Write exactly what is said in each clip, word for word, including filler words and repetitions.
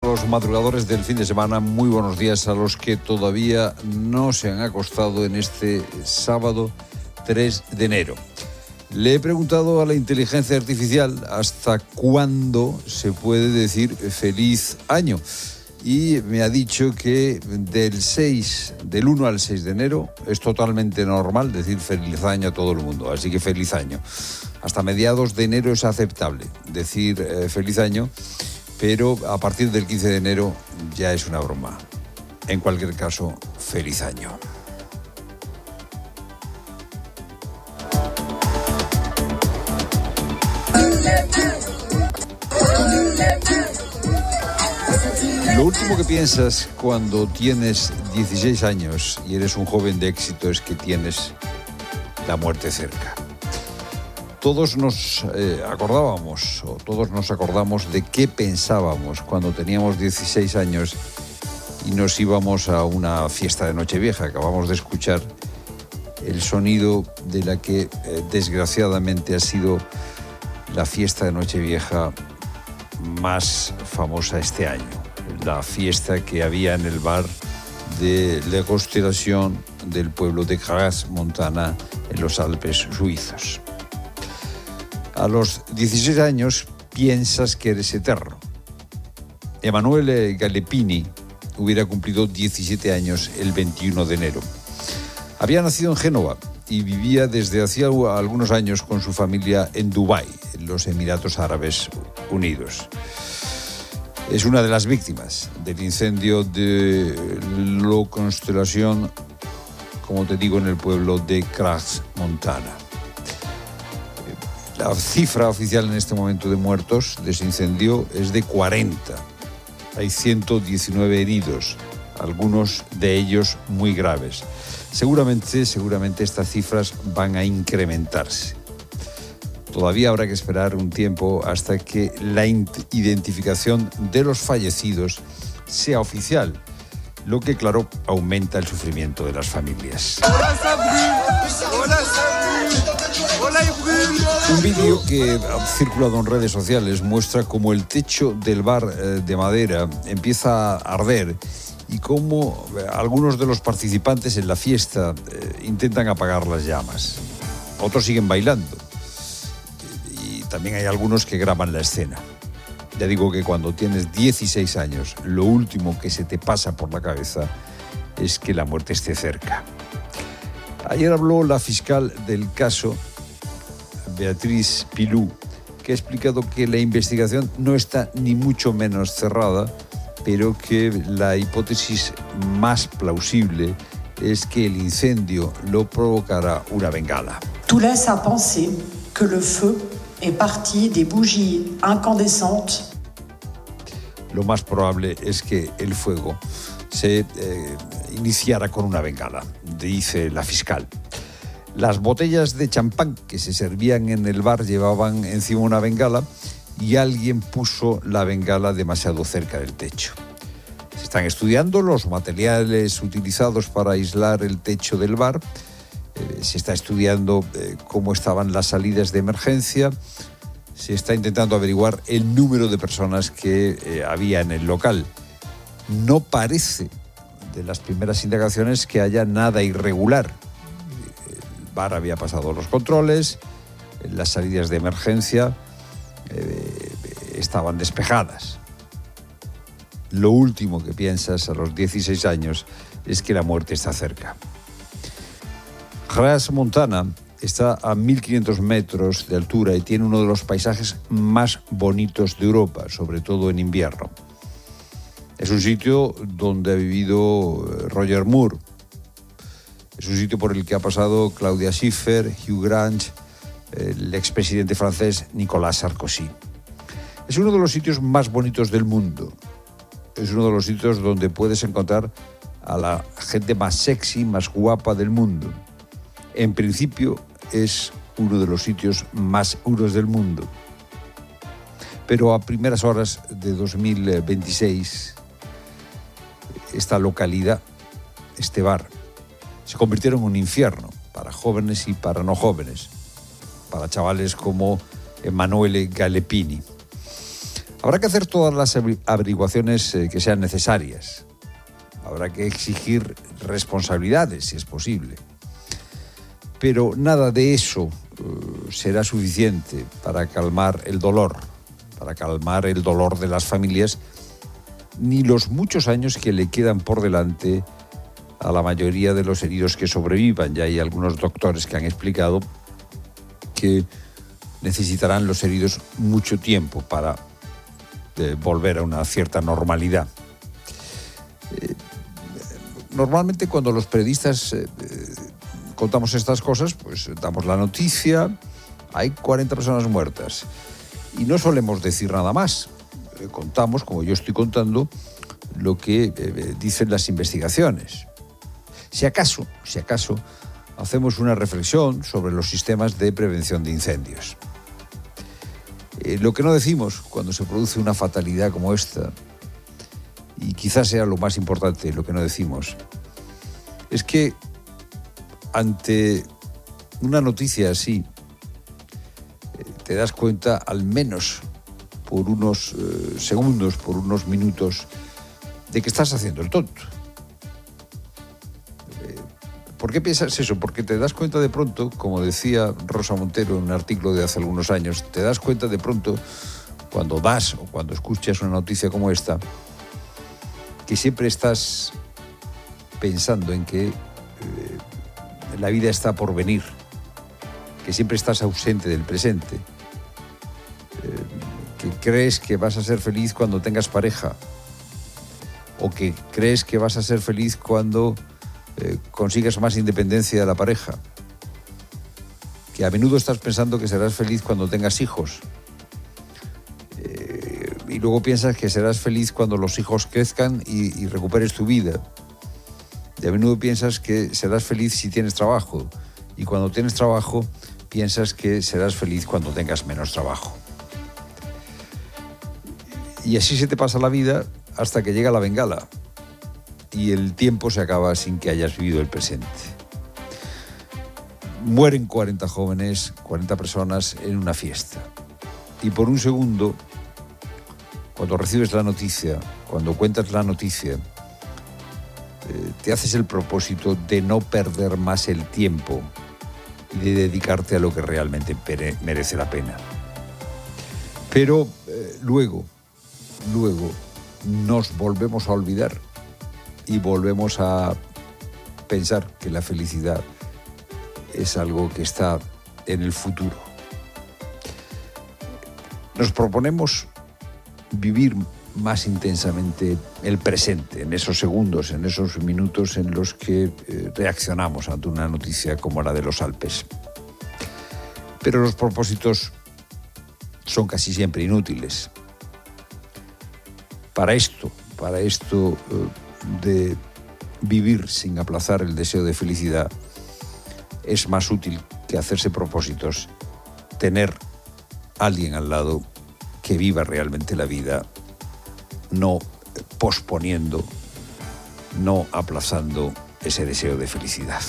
los madrugadores del fin de semana, muy buenos días a los que todavía no se han acostado en este sábado tres de enero. Le he preguntado a la inteligencia artificial hasta cuándo se puede decir feliz año y me ha dicho que del seis, del uno al seis de enero es totalmente normal decir feliz año a todo el mundo, así que feliz año. Hasta mediados de enero es aceptable decir eh, feliz año, pero a partir del quince de enero ya es una broma. En cualquier caso, feliz año. Lo último que piensas cuando tienes dieciséis años y eres un joven de éxito es que tienes la muerte cerca. Todos nos eh, acordábamos, o todos nos acordamos de qué pensábamos cuando teníamos dieciséis años y nos íbamos a una fiesta de Nochevieja. Acabamos de escuchar el sonido de la que eh, desgraciadamente ha sido la fiesta de Nochevieja más famosa este año. La fiesta que había en el bar de La Constellation del pueblo de Crans-Montana en los Alpes suizos. A los dieciséis años piensas que eres eterno. Emanuele Gallepini hubiera cumplido diecisiete años el veintiuno de enero. Había nacido en Génova y vivía desde hacía algunos años con su familia en Dubái, en los Emiratos Árabes Unidos. Es una de las víctimas del incendio de La Constellation, como te digo, en el pueblo de Crans-Montana. La cifra oficial en este momento de muertos de ese incendio es de cuarenta. Hay ciento diecinueve heridos, algunos de ellos muy graves. Seguramente, seguramente estas cifras van a incrementarse. Todavía habrá que esperar un tiempo hasta que la identificación de los fallecidos sea oficial, lo que, claro, aumenta el sufrimiento de las familias. Un vídeo que ha circulado en redes sociales muestra cómo el techo del bar de madera empieza a arder y cómo algunos de los participantes en la fiesta intentan apagar las llamas. Otros siguen bailando. También hay algunos que graban la escena. Ya digo que cuando tienes dieciséis años, lo último que se te pasa por la cabeza es que la muerte esté cerca. Ayer habló la fiscal del caso, Beatriz Pilú, que ha explicado que la investigación no está ni mucho menos cerrada, pero que la hipótesis más plausible es que el incendio lo provocará una bengala. Tout laisse à penser que le feu est parti des bougies incandescentes. Lo más probable es que el fuego se eh, iniciara con una bengala, dice la fiscal. Las botellas de champán que se servían en el bar llevaban encima una bengala y alguien puso la bengala demasiado cerca del techo. Se están estudiando los materiales utilizados para aislar el techo del bar. Se está estudiando eh, cómo estaban las salidas de emergencia. Se está intentando averiguar el número de personas que eh, había en el local. No parece, de las primeras indagaciones, que haya nada irregular. El bar había pasado los controles, las salidas de emergencia eh, estaban despejadas. Lo último que piensas a los dieciséis años es que la muerte está cerca. Crans-Montana está a mil quinientos metros de altura y tiene uno de los paisajes más bonitos de Europa, sobre todo en invierno. Es un sitio donde ha vivido Roger Moore. Es un sitio por el que ha pasado Claudia Schiffer, Hugh Grant, el expresidente francés Nicolas Sarkozy. Es uno de los sitios más bonitos del mundo. Es uno de los sitios donde puedes encontrar a la gente más sexy, más guapa del mundo. En principio, es uno de los sitios más seguros del mundo. Pero a primeras horas de dos mil veintiséis, esta localidad, este bar, se convirtieron en un infierno para jóvenes y para no jóvenes, para chavales como Emanuele Gallepini. Habrá que hacer todas las averiguaciones eh, que sean necesarias. Habrá que exigir responsabilidades, si es posible. Pero nada de eso uh, será suficiente para calmar el dolor, para calmar el dolor de las familias, ni los muchos años que le quedan por delante a la mayoría de los heridos que sobrevivan. Ya hay algunos doctores que han explicado que necesitarán los heridos mucho tiempo para eh, volver a una cierta normalidad. Eh, normalmente cuando los periodistas eh, contamos estas cosas, pues damos la noticia, hay cuarenta personas muertas y no solemos decir nada más. Eh, contamos, como yo estoy contando, lo que eh, dicen las investigaciones. Si acaso, si acaso, hacemos una reflexión sobre los sistemas de prevención de incendios. Eh, lo que no decimos cuando se produce una fatalidad como esta, y quizás sea lo más importante, lo que no decimos, es que ante una noticia así, eh, te das cuenta al menos por unos eh, segundos, por unos minutos, de que estás haciendo el tonto. Eh, ¿Por qué piensas eso? Porque te das cuenta de pronto, como decía Rosa Montero en un artículo de hace algunos años, te das cuenta de pronto, cuando das o cuando escuchas una noticia como esta, que siempre estás pensando en que eh, la vida está por venir, que siempre estás ausente del presente, eh, que crees que vas a ser feliz cuando tengas pareja, o que crees que vas a ser feliz cuando eh, consigas más independencia de la pareja, que a menudo estás pensando que serás feliz cuando tengas hijos, eh, y luego piensas que serás feliz cuando los hijos crezcan y, y recuperes tu vida. Y a menudo piensas que serás feliz si tienes trabajo, y cuando tienes trabajo piensas que serás feliz cuando tengas menos trabajo. Y así se te pasa la vida hasta que llega la bengala y el tiempo se acaba sin que hayas vivido el presente. Mueren cuarenta jóvenes, cuarenta personas en una fiesta. Y por un segundo, cuando recibes la noticia, cuando cuentas la noticia, te haces el propósito de no perder más el tiempo y de dedicarte a lo que realmente merece la pena. Pero eh, luego, luego nos volvemos a olvidar y volvemos a pensar que la felicidad es algo que está en el futuro. Nos proponemos vivir más intensamente el presente, en esos segundos, en esos minutos en los que eh, reaccionamos ante una noticia como la de los Alpes. Pero los propósitos son casi siempre inútiles. Para esto, para esto eh, de vivir sin aplazar el deseo de felicidad, es más útil que hacerse propósitos tener a alguien al lado que viva realmente la vida, no posponiendo, no aplazando ese deseo de felicidad.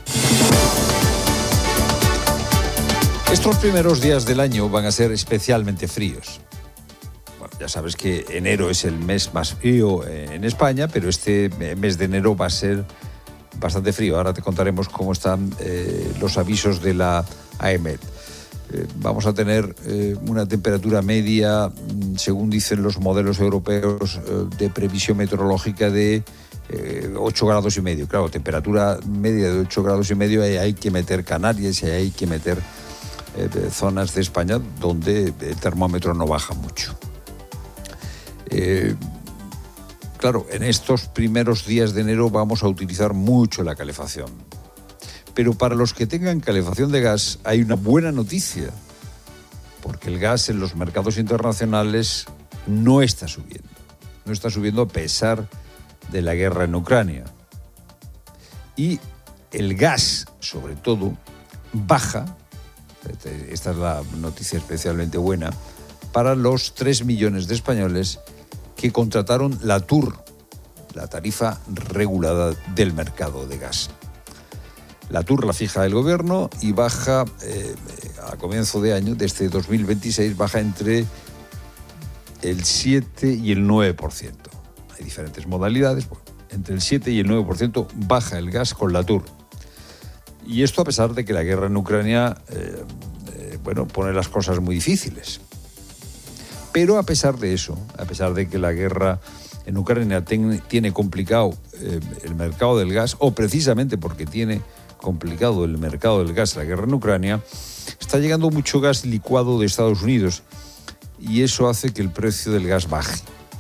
Estos primeros días del año van a ser especialmente fríos. Bueno, ya sabes que enero es el mes más frío en España, pero este mes de enero va a ser bastante frío. Ahora te contaremos cómo están eh, los avisos de la AEMET. Eh, vamos a tener eh, una temperatura media, según dicen los modelos europeos eh, de previsión meteorológica, de eh, ocho grados y medio. Claro, temperatura media de ocho grados y medio, ahí hay que meter Canarias y ahí hay que meter eh, zonas de España donde el termómetro no baja mucho. Eh, claro, en estos primeros días de enero vamos a utilizar mucho la calefacción. Pero para los que tengan calefacción de gas hay una buena noticia, porque el gas en los mercados internacionales no está subiendo. No está subiendo a pesar de la guerra en Ucrania. Y el gas, sobre todo, baja, esta es la noticia especialmente buena, para los tres millones de españoles que contrataron la T U R, la tarifa regulada del mercado de gas. La T U R la fija el gobierno y baja eh, a comienzo de año, desde dos mil veintiséis, baja entre el siete y el nueve por ciento. Hay diferentes modalidades. Bueno, entre el siete y el nueve por ciento baja el gas con la Tour. Y esto a pesar de que la guerra en Ucrania eh, eh, bueno, pone las cosas muy difíciles. Pero a pesar de eso, a pesar de que la guerra en Ucrania ten, tiene complicado eh, el mercado del gas, o precisamente porque tiene complicado el mercado del gas la guerra en Ucrania, está llegando mucho gas licuado de Estados Unidos y eso hace que el precio del gas baje.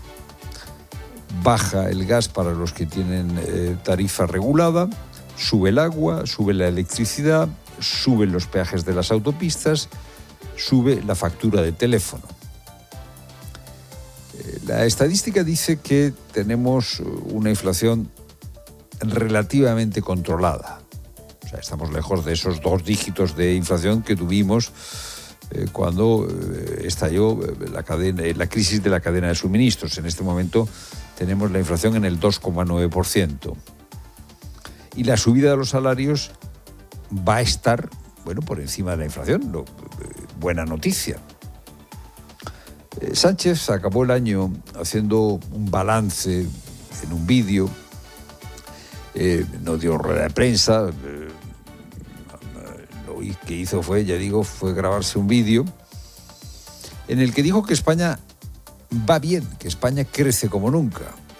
Baja el gas para los que tienen eh, tarifa regulada, sube el agua, sube la electricidad, suben los peajes de las autopistas, sube la factura de teléfono. Eh, la estadística dice que tenemos una inflación relativamente controlada. O sea, estamos lejos de esos dos dígitos de inflación que tuvimos eh, cuando eh, estalló la, cadena, la crisis de la cadena de suministros. En este momento tenemos la inflación en el dos coma nueve por ciento. Y la subida de los salarios va a estar, bueno, por encima de la inflación. Lo, eh, buena noticia. Eh, Sánchez acabó el año haciendo un balance en un vídeo. Eh, no dio rueda de prensa. Eh, lo que hizo fue, ya digo, fue grabarse un vídeo en el que dijo que España va bien, que España crece como nunca.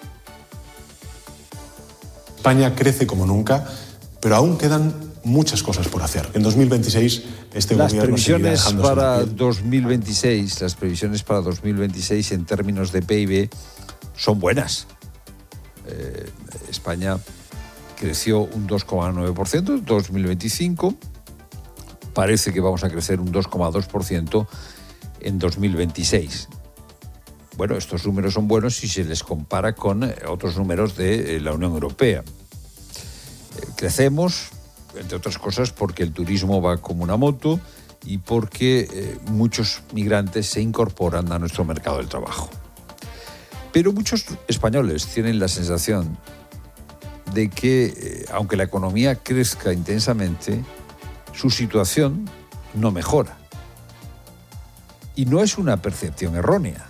España crece como nunca, pero aún quedan muchas cosas por hacer. En dos mil veintiséis este las gobierno seguirá previsiones dejándose para la piel. dos mil veintiséis, las previsiones para dos mil veintiséis en términos de P I B son buenas. Eh, España creció un dos coma nueve por ciento en dos mil veinticinco. Parece que vamos a crecer un dos coma dos por ciento en dos mil veintiséis. Bueno, estos números son buenos si se les compara con otros números de la Unión Europea. Eh, crecemos, entre otras cosas, porque el turismo va como una moto y porque eh, muchos migrantes se incorporan a nuestro mercado del trabajo. Pero muchos españoles tienen la sensación de que, eh, aunque la economía crezca intensamente, su situación no mejora. Y no es una percepción errónea.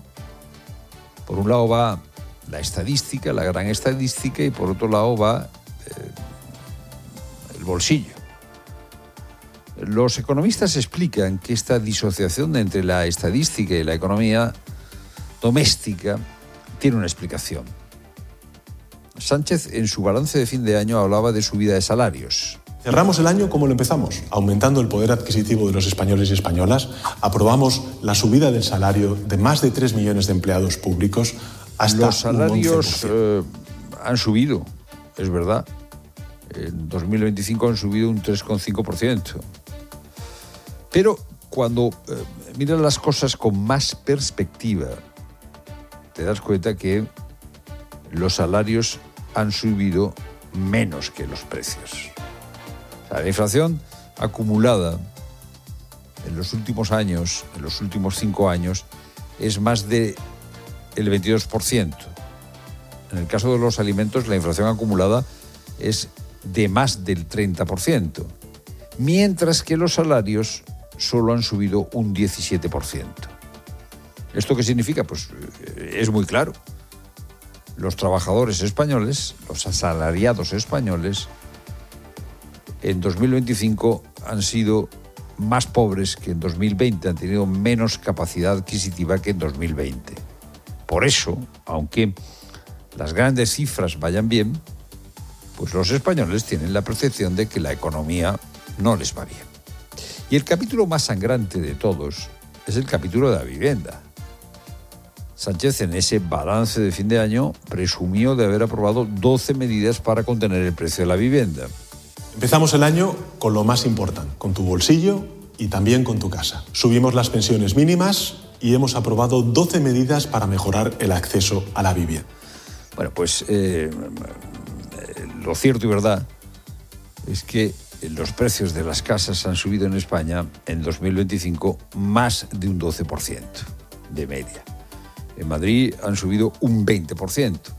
Por un lado va la estadística, la gran estadística, y por otro lado va eh, el bolsillo. Los economistas explican que esta disociación entre la estadística y la economía doméstica tiene una explicación. Sánchez, en su balance de fin de año, hablaba de subida de salarios. Cerramos el año como lo empezamos, aumentando el poder adquisitivo de los españoles y españolas. Aprobamos la subida del salario de más de tres millones de empleados públicos hasta los salarios un eh, han subido, es verdad. En dos mil veinticinco han subido un tres coma cinco por ciento. Pero cuando eh, miras las cosas con más perspectiva, te das cuenta que los salarios han subido menos que los precios. O sea, la inflación acumulada en los últimos años, en los últimos cinco años, es más del veintidós por ciento. En el caso de los alimentos, la inflación acumulada es de más del treinta por ciento, mientras que los salarios solo han subido un diecisiete por ciento. ¿Esto qué significa? Pues es muy claro. Los trabajadores españoles, los asalariados españoles, en dos mil veinticinco han sido más pobres que en dos mil veinte, han tenido menos capacidad adquisitiva que en dos mil veinte. Por eso, aunque las grandes cifras vayan bien, pues los españoles tienen la percepción de que la economía no les va bien. Y el capítulo más sangrante de todos es el capítulo de la vivienda. Sánchez, en ese balance de fin de año, presumió de haber aprobado doce medidas para contener el precio de la vivienda. Empezamos el año con lo más importante, con tu bolsillo y también con tu casa. Subimos las pensiones mínimas y hemos aprobado doce medidas para mejorar el acceso a la vivienda. Bueno, pues eh, lo cierto y verdad es que los precios de las casas han subido en España en dos mil veinticinco más de un doce por ciento de media. En Madrid han subido un veinte por ciento.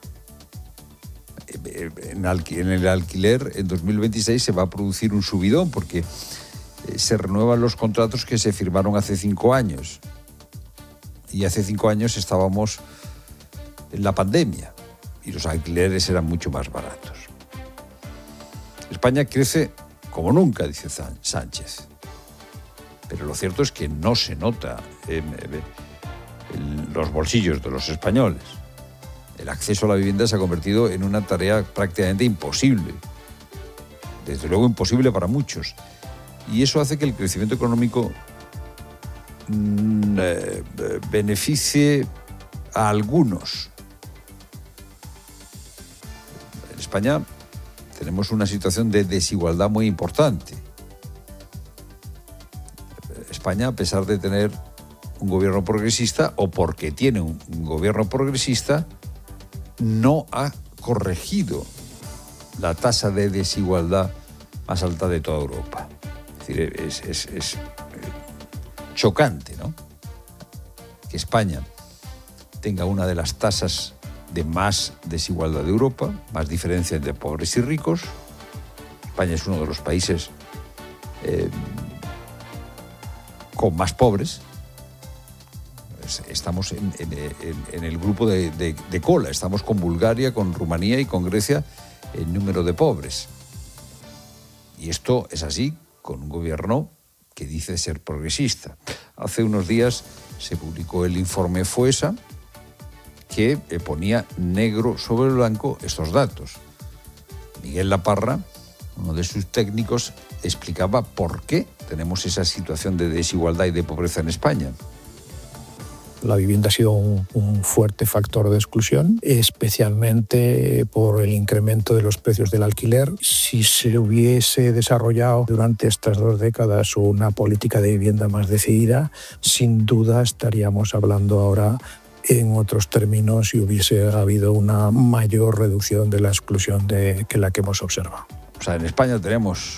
En el alquiler en dos mil veintiséis se va a producir un subidón porque se renuevan los contratos que se firmaron hace cinco años. Y hace cinco años estábamos en la pandemia y los alquileres eran mucho más baratos. España crece como nunca, dice Sánchez. Pero lo cierto es que no se nota en, en los bolsillos de los españoles. El acceso a la vivienda se ha convertido en una tarea prácticamente imposible. Desde luego imposible para muchos. Y eso hace que el crecimiento económico mmm, eh, beneficie a algunos. En España tenemos una situación de desigualdad muy importante. España, a pesar de tener un gobierno progresista, o porque tiene un, un gobierno progresista, no ha corregido la tasa de desigualdad más alta de toda Europa. Es decir, es, es, es chocante, ¿no?, que España tenga una de las tasas de más desigualdad de Europa, más diferencia entre pobres y ricos. España es uno de los países eh, con más pobres. Estamos en, en, en el grupo de, de, de cola. Estamos con Bulgaria, con Rumanía y con Grecia en número de pobres. Y esto es así con un gobierno que dice ser progresista. Hace unos días se publicó el informe FOESA, que ponía negro sobre blanco estos datos. Miguel Laparra, uno de sus técnicos, explicaba por qué tenemos esa situación de desigualdad y de pobreza en España. La vivienda ha sido un, un fuerte factor de exclusión, especialmente por el incremento de los precios del alquiler. Si se hubiese desarrollado durante estas dos décadas una política de vivienda más decidida, sin duda estaríamos hablando ahora en otros términos y hubiese habido una mayor reducción de la exclusión de, que la que hemos observado. O sea, en España tenemos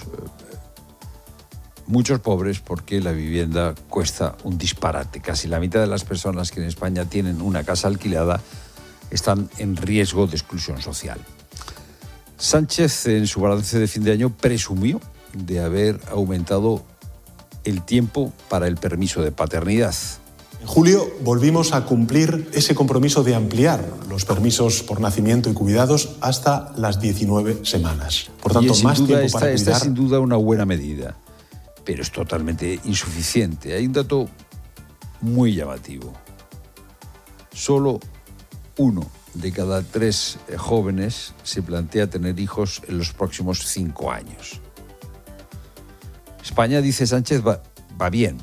muchos pobres porque la vivienda cuesta un disparate. Casi la mitad de las personas que en España tienen una casa alquilada están en riesgo de exclusión social. Sánchez, en su balance de fin de año, presumió de haber aumentado el tiempo para el permiso de paternidad. En julio volvimos a cumplir ese compromiso de ampliar los permisos por nacimiento y cuidados hasta las diecinueve semanas. Por tanto, y más duda, tiempo esta, para esta cuidar. es sin duda una buena medida, pero es totalmente insuficiente. Hay un dato muy llamativo. Solo uno de cada tres jóvenes se plantea tener hijos en los próximos cinco años. España, dice Sánchez, va, va bien.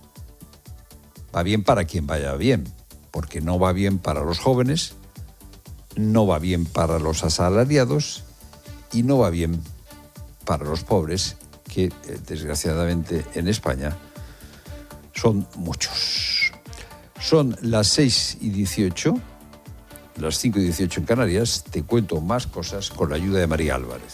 Va bien para quien vaya bien, porque no va bien para los jóvenes, no va bien para los asalariados y no va bien para los pobres, que eh, desgraciadamente en España son muchos. Son las seis y dieciocho, las cinco y dieciocho en Canarias. Te cuento más cosas con la ayuda de María Álvarez.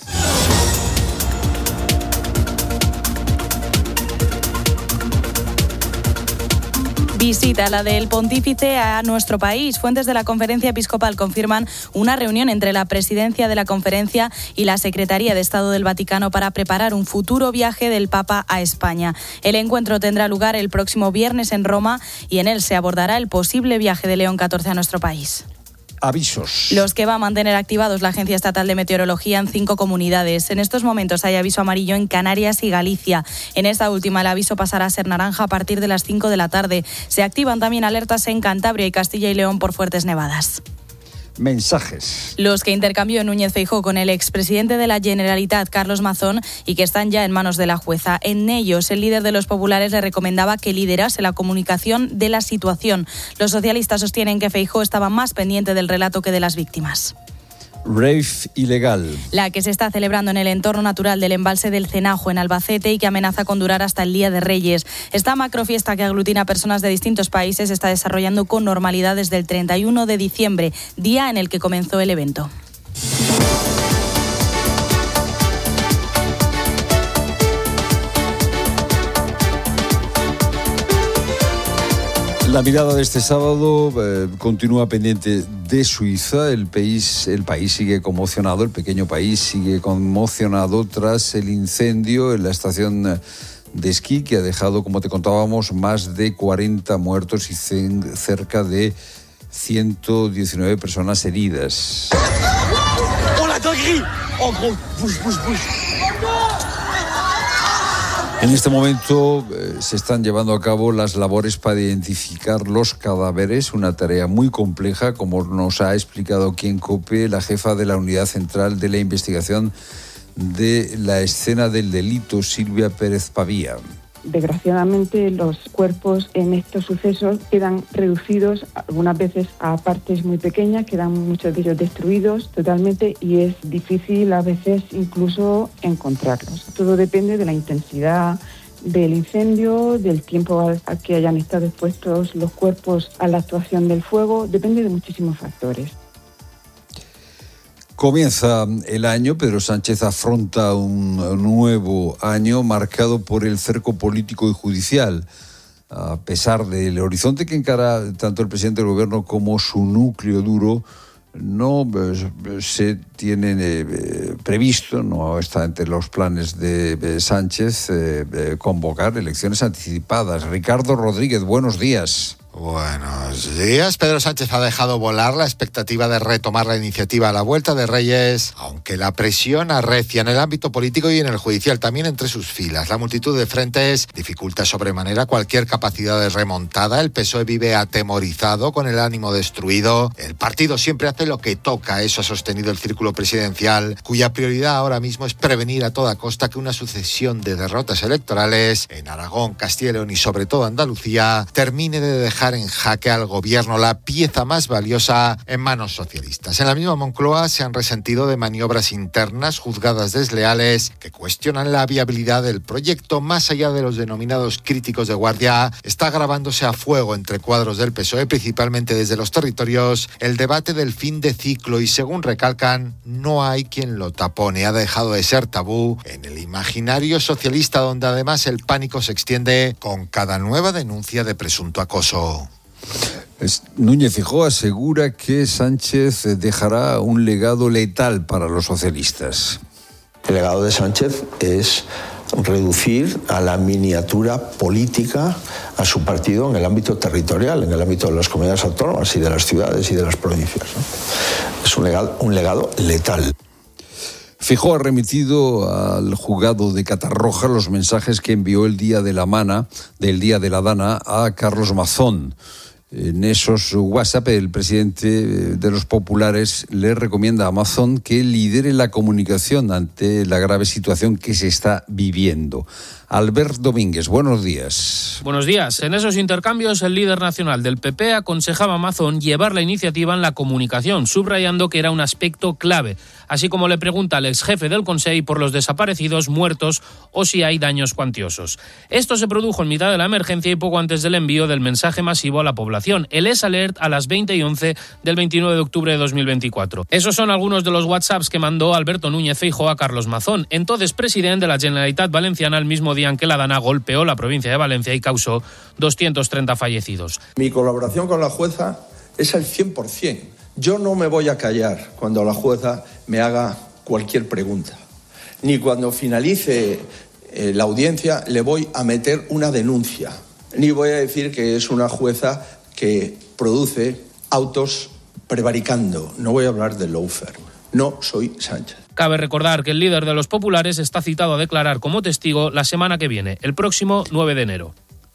Visita la del pontífice a nuestro país. Fuentes de la Conferencia Episcopal confirman una reunión entre la presidencia de la conferencia y la Secretaría de Estado del Vaticano para preparar un futuro viaje del Papa a España. El encuentro tendrá lugar el próximo viernes en Roma y en él se abordará el posible viaje de León catorce a nuestro país. Avisos. Los que va a mantener activados la Agencia Estatal de Meteorología en cinco comunidades. En estos momentos hay aviso amarillo en Canarias y Galicia. En esta última el aviso pasará a ser naranja a partir de las cinco de la tarde. Se activan también alertas en Cantabria y Castilla y León por fuertes nevadas. Mensajes. Los que intercambió Núñez Feijóo con el expresidente de la Generalitat, Carlos Mazón, y que están ya en manos de la jueza. En ellos, el líder de los populares le recomendaba que liderase la comunicación de la situación. Los socialistas sostienen que Feijóo estaba más pendiente del relato que de las víctimas. Rave ilegal. La que se está celebrando en el entorno natural del embalse del Cenajo en Albacete y que amenaza con durar hasta el Día de Reyes. Esta macrofiesta que aglutina a personas de distintos países se está desarrollando con normalidad desde el treinta y uno de diciembre, día en el que comenzó el evento. La mirada de este sábado eh, continúa pendiente de Suiza. El país, el país sigue conmocionado, el pequeño país sigue conmocionado tras el incendio en la estación de esquí que ha dejado, como te contábamos, más de cuarenta muertos y cerca de ciento diecinueve personas heridas. En este momento eh, se están llevando a cabo las labores para identificar los cadáveres, una tarea muy compleja, como nos ha explicado aquí en COPE la jefa de la Unidad Central de la Investigación de la Escena del Delito, Silvia Pérez Pavía. Desgraciadamente, los cuerpos en estos sucesos quedan reducidos algunas veces a partes muy pequeñas, quedan muchos de ellos destruidos totalmente y es difícil a veces incluso encontrarlos. Todo depende de la intensidad del incendio, del tiempo a que hayan estado expuestos los cuerpos a la actuación del fuego, depende de muchísimos factores. Comienza el año, Pedro Sánchez afronta un nuevo año marcado por el cerco político y judicial. A pesar del horizonte que encara tanto el presidente del gobierno como su núcleo duro, no eh, se tiene eh, previsto, no está entre los planes de, de Sánchez, eh, eh, convocar elecciones anticipadas. Ricardo Rodríguez, buenos días. Buenos días. Pedro Sánchez ha dejado volar la expectativa de retomar la iniciativa a la vuelta de Reyes, aunque la presión arrecia en el ámbito político y en el judicial, también entre sus filas. La multitud de frentes dificulta sobremanera cualquier capacidad de remontada. El P S O E vive atemorizado, con el ánimo destruido. El partido siempre hace lo que toca, eso ha sostenido el círculo presidencial, cuya prioridad ahora mismo es prevenir a toda costa que una sucesión de derrotas electorales en Aragón, Castilla y León y sobre todo Andalucía termine de dejar en jaque al gobierno, la pieza más valiosa, en manos socialistas. En la misma Moncloa se han resentido de maniobras internas juzgadas desleales que cuestionan la viabilidad del proyecto. Más allá de los denominados críticos de guardia, está grabándose a fuego entre cuadros del P S O E, principalmente desde los territorios, el debate del fin de ciclo y, según recalcan, no hay quien lo tapone. Ha dejado de ser tabú en el imaginario socialista, donde además el pánico se extiende con cada nueva denuncia de presunto acoso. Núñez Feijóo asegura que Sánchez dejará un legado letal para los socialistas. El legado de Sánchez es reducir a la miniatura política a su partido en el ámbito territorial, en el ámbito de las comunidades autónomas y de las ciudades y de las provincias, ¿no? Es un legado, un legado letal. Feijóo ha remitido al juzgado de Catarroja los mensajes que envió el día de la Mana, del día de la Dana, a Carlos Mazón. En esos WhatsApp, el presidente de los populares le recomienda a Mazón que lidere la comunicación ante la grave situación que se está viviendo. Albert Domínguez, buenos días. Buenos días. En esos intercambios, el líder nacional del P P aconsejaba a Mazón llevar la iniciativa en la comunicación, subrayando que era un aspecto clave, así como le pregunta al exjefe del Consell por los desaparecidos, muertos o si hay daños cuantiosos. Esto se produjo en mitad de la emergencia y poco antes del envío del mensaje masivo a la población, el S Alert, a las veinte y once del veintinueve de octubre de dos mil veinticuatro. Esos son algunos de los WhatsApps que mandó Alberto Núñez Feijóo a Carlos Mazón, entonces presidente de la Generalitat Valenciana, el mismo día en que la Dana golpeó la provincia de Valencia y causó doscientos treinta fallecidos. Mi colaboración con la jueza es al cien por ciento. Yo no me voy a callar cuando la jueza me haga cualquier pregunta. Ni cuando finalice eh, la audiencia le voy a meter una denuncia. Ni voy a decir que es una jueza que produce autos prevaricando. No voy a hablar de lawfare. No soy Sánchez. Cabe recordar que el líder de los populares está citado a declarar como testigo la semana que viene, el próximo nueve de enero.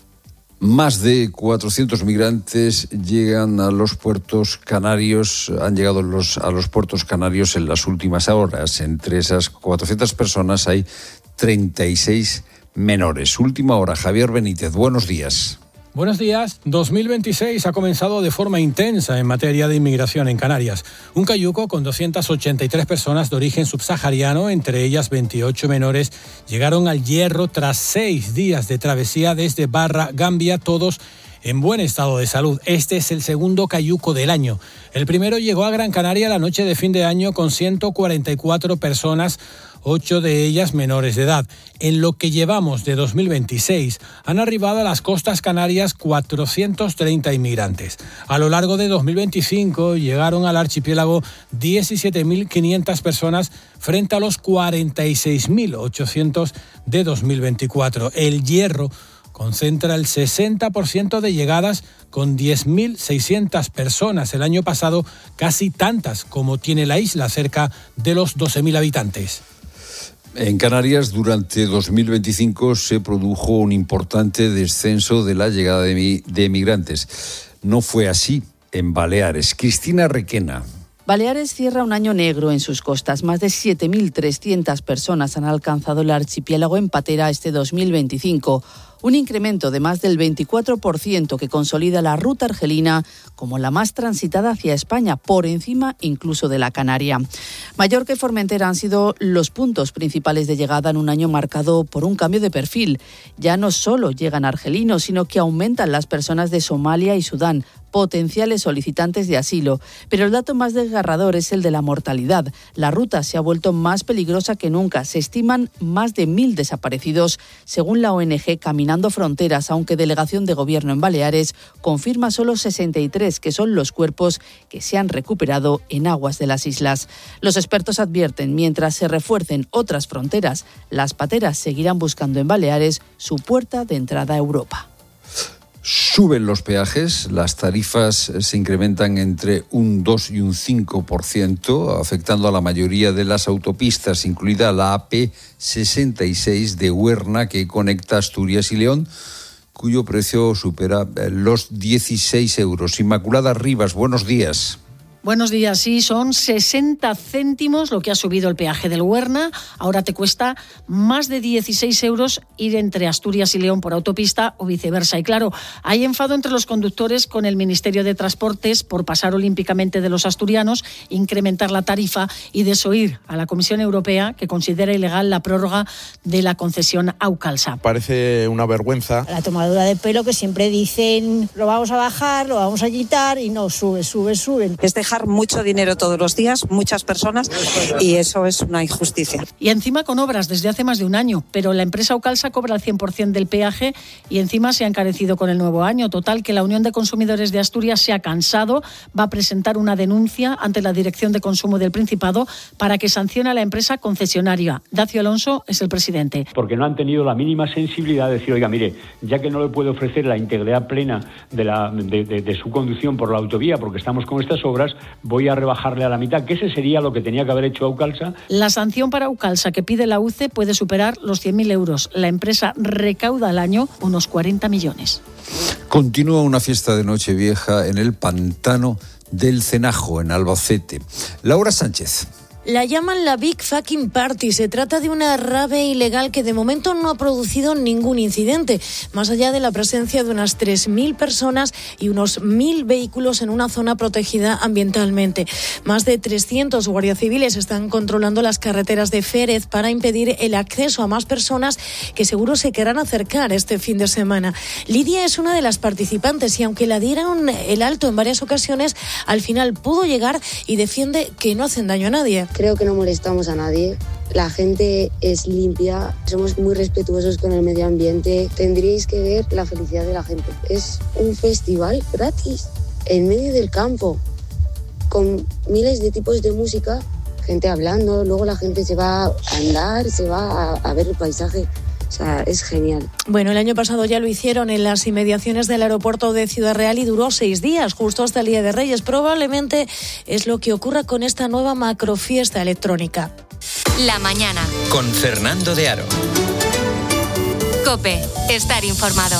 Más de cuatrocientos migrantes llegan a los puertos canarios, han llegado los, a los puertos canarios en las últimas horas. Entre esas cuatrocientas personas hay treinta y seis menores. Última hora, Javier Benítez, buenos días. Buenos días. dos mil veintiséis ha comenzado de forma intensa en materia de inmigración en Canarias. Un cayuco con doscientas ochenta y tres personas de origen subsahariano, entre ellas veintiocho menores, llegaron al Hierro tras seis días de travesía desde Barra, Gambia, todos en buen estado de salud. Este es el segundo cayuco del año. El primero llegó a Gran Canaria la noche de fin de año con ciento cuarenta y cuatro personas, ocho de ellas menores de edad. En lo que llevamos de dos mil veintiséis han arribado a las costas canarias cuatrocientos treinta inmigrantes. A lo largo de dos mil veinticinco llegaron al archipiélago diecisiete mil quinientas personas frente a los cuarenta y seis mil ochocientos de dos mil veinticuatro. El Hierro concentra el sesenta por ciento de llegadas con diez mil seiscientas personas el año pasado, casi tantas como tiene la isla, cerca de los doce mil habitantes. En Canarias, durante dos mil veinticinco se produjo un importante descenso de la llegada de, mi, de migrantes. No fue así en Baleares. Cristina Requena. Baleares cierra un año negro en sus costas. Más de siete mil trescientas personas han alcanzado el archipiélago en patera este dos mil veinticinco. Un incremento de más del veinticuatro por ciento que consolida la ruta argelina como la más transitada hacia España, por encima incluso de la Canaria. Mallorca y Formentera han sido los puntos principales de llegada en un año marcado por un cambio de perfil. Ya no solo llegan argelinos, sino que aumentan las personas de Somalia y Sudán, potenciales solicitantes de asilo. Pero el dato más desgarrador es el de la mortalidad. La ruta se ha vuelto más peligrosa que nunca. Se estiman más de mil desaparecidos, según la O N G Caminando Fronteras, aunque Delegación de Gobierno en Baleares confirma solo sesenta y tres, que son los cuerpos que se han recuperado en aguas de las islas. Los expertos advierten, mientras se refuercen otras fronteras, las pateras seguirán buscando en Baleares su puerta de entrada a Europa. Suben los peajes, las tarifas se incrementan entre un dos y un cinco por ciento, afectando a la mayoría de las autopistas, incluida la A P sesenta y seis de Huerna, que conecta Asturias y León, cuyo precio supera los dieciséis euros. Inmaculada Rivas, buenos días. Buenos días, sí, son sesenta céntimos lo que ha subido el peaje del Huerna. Ahora te cuesta más de dieciséis euros ir entre Asturias y León por autopista o viceversa. Y claro, hay enfado entre los conductores con el Ministerio de Transportes por pasar olímpicamente de los asturianos, incrementar la tarifa y desoír a la Comisión Europea, que considera ilegal la prórroga de la concesión Aucalsa. Parece una vergüenza. La tomadura de pelo que siempre dicen lo vamos a bajar, lo vamos a quitar y no, sube, sube, sube. Este mucho dinero todos los días, muchas personas, y eso es una injusticia. Y encima con obras desde hace más de un año, pero la empresa Aucalsa cobra el cien por ciento del peaje y encima se ha encarecido con el nuevo año. Total, que la Unión de Consumidores de Asturias se ha cansado, va a presentar una denuncia ante la Dirección de Consumo del Principado para que sancione a la empresa concesionaria. Dacio Alonso es el presidente. Porque no han tenido la mínima sensibilidad de decir, oiga, mire, ya que no le puede ofrecer la integridad plena de, la, de, de, de su conducción por la autovía porque estamos con estas obras, voy a rebajarle a la mitad, que ese sería lo que tenía que haber hecho Aucalsa. La sanción para Aucalsa que pide la U C E puede superar los cien mil euros. La empresa recauda al año unos cuarenta millones. Continúa una fiesta de Nochevieja en el pantano del Cenajo, en Albacete. Laura Sánchez. La llaman la Big Fucking Party. Se trata de una rave ilegal que de momento no ha producido ningún incidente, más allá de la presencia de unas tres mil personas y unos mil vehículos en una zona protegida ambientalmente. Más de trescientos guardias civiles están controlando las carreteras de Férez para impedir el acceso a más personas que seguro se querrán acercar este fin de semana. Lidia es una de las participantes y aunque la dieron el alto en varias ocasiones, al final pudo llegar y defiende que no hacen daño a nadie. Creo que no molestamos a nadie. La gente es limpia, somos muy respetuosos con el medio ambiente. Tendríais que ver la felicidad de la gente. Es un festival gratis, en medio del campo, con miles de tipos de música, gente hablando, luego la gente se va a andar, se va a, a ver el paisaje. O sea, es genial. Bueno, el año pasado ya lo hicieron en las inmediaciones del aeropuerto de Ciudad Real y duró seis días, justo hasta el Día de Reyes. Probablemente es lo que ocurra con esta nueva macrofiesta electrónica. La mañana. Con Fernando de Aro. COPE. Estar informado.